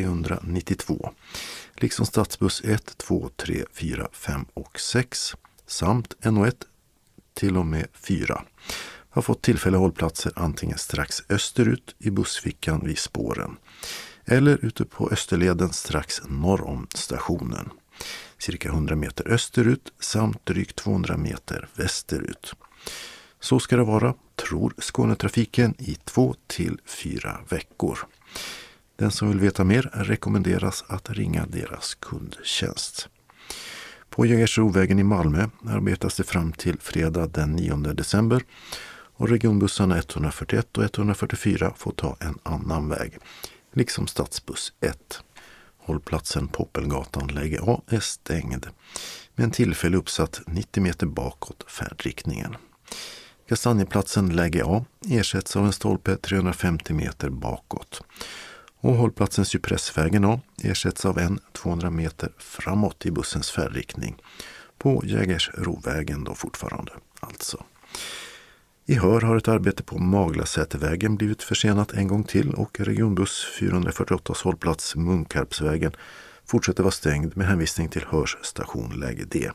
392, liksom stadsbuss 1, 2, 3, 4, 5 och 6 samt NO1 till och med 4 har fått tillfälliga hållplatser antingen strax österut i bussfickan vid spåren eller ute på Österleden strax norr om stationen, cirka 100 meter österut samt drygt 200 meter västerut. Så ska det vara, tror Skånetrafiken, i 2 till 4 veckor. Den som vill veta mer rekommenderas att ringa deras kundtjänst. På Jägersrovägen i Malmö arbetas det fram till fredag den 9 december och regionbussarna 141 och 144 får ta en annan väg, liksom stadsbuss 1. Hållplatsen Poppelgatan läge A är stängd med en tillfällig uppsatt 90 meter bakåt färdriktningen. Kastanjeplatsen läge A ersätts av en stolpe 350 meter bakåt. Och hållplatsen Cypressvägen A ersätts av en 200 meter framåt i bussens färdriktning. På Jägersrovägen då fortfarande alltså. I Hör har ett arbete på Maglasätervägen blivit försenat en gång till och regionbuss 448 hållplats Munkarpsvägen fortsätter vara stängd med hänvisning till Hörs station läge D.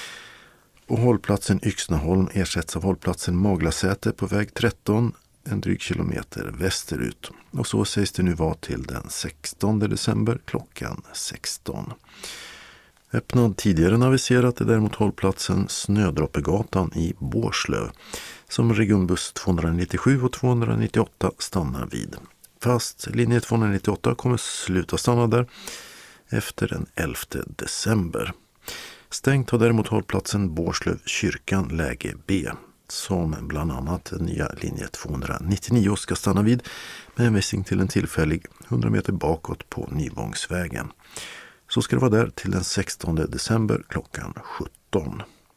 Och hållplatsen Yxnaholm ersätts av hållplatsen Maglasäte på väg 13, en dryg kilometer västerut. Och så sägs det nu vara till den 16 december klockan 16. Öppnad tidigare än aviserat är däremot hållplatsen Snödroppegatan i Bårslöv som regionbuss 297 och 298 stannar vid. Fast linje 298 kommer sluta stanna där efter den 11 december. Stängt har däremot hållplatsen Bårslöv kyrkan läge B som bland annat den nya linje 299 ska stanna vid med hänvisning till en tillfällig 100 meter bakåt på Nyvångsvägen. Så ska det vara där till den 16 december klockan 17.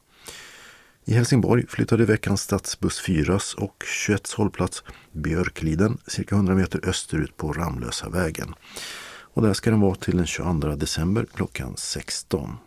I Helsingborg flyttade veckan stadsbuss 4 och 21 hållplats Björkliden cirka 100 meter österut på Ramlösa vägen. Och där ska den vara till den 22 december klockan 16.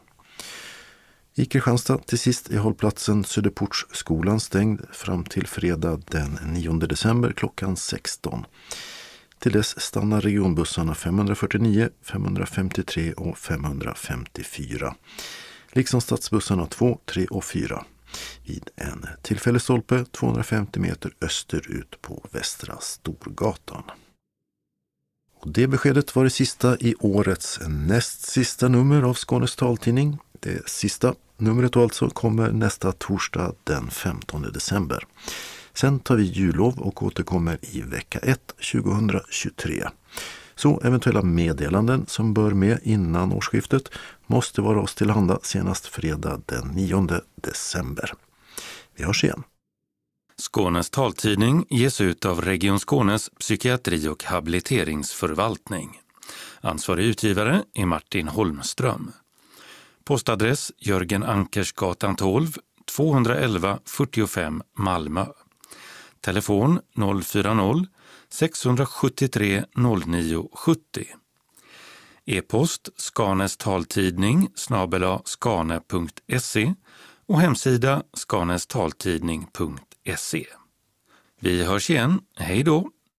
I Kristianstad till sist är hållplatsen Söderportsskolan stängd fram till fredag den 9 december klockan 16. Till dess stannar regionbussarna 549, 553 och 554. Liksom stadsbussarna 2, 3 och 4 vid en tillfällig stolpe 250 meter österut på Västra Storgatan. Och det beskedet var det sista i årets näst sista nummer av Skånes taltidning. Det sista numret alltså kommer nästa torsdag den 15 december. Sen tar vi jullov och återkommer i vecka 1 2023. Så eventuella meddelanden som bör med innan årsskiftet måste vara oss tillhanda senast fredag den 9 december. Vi hörs igen. Skånes taltidning ges ut av Region Skånes psykiatri- och habiliteringsförvaltning. Ansvarig utgivare är Martin Holmström. Postadress Jörgen Ankersgatan 12, 211 45 Malmö. Telefon 040-673 0970. E-post skanestaltidning @skane.se och hemsida skanestaltidning.se. Vi hörs igen, hej då!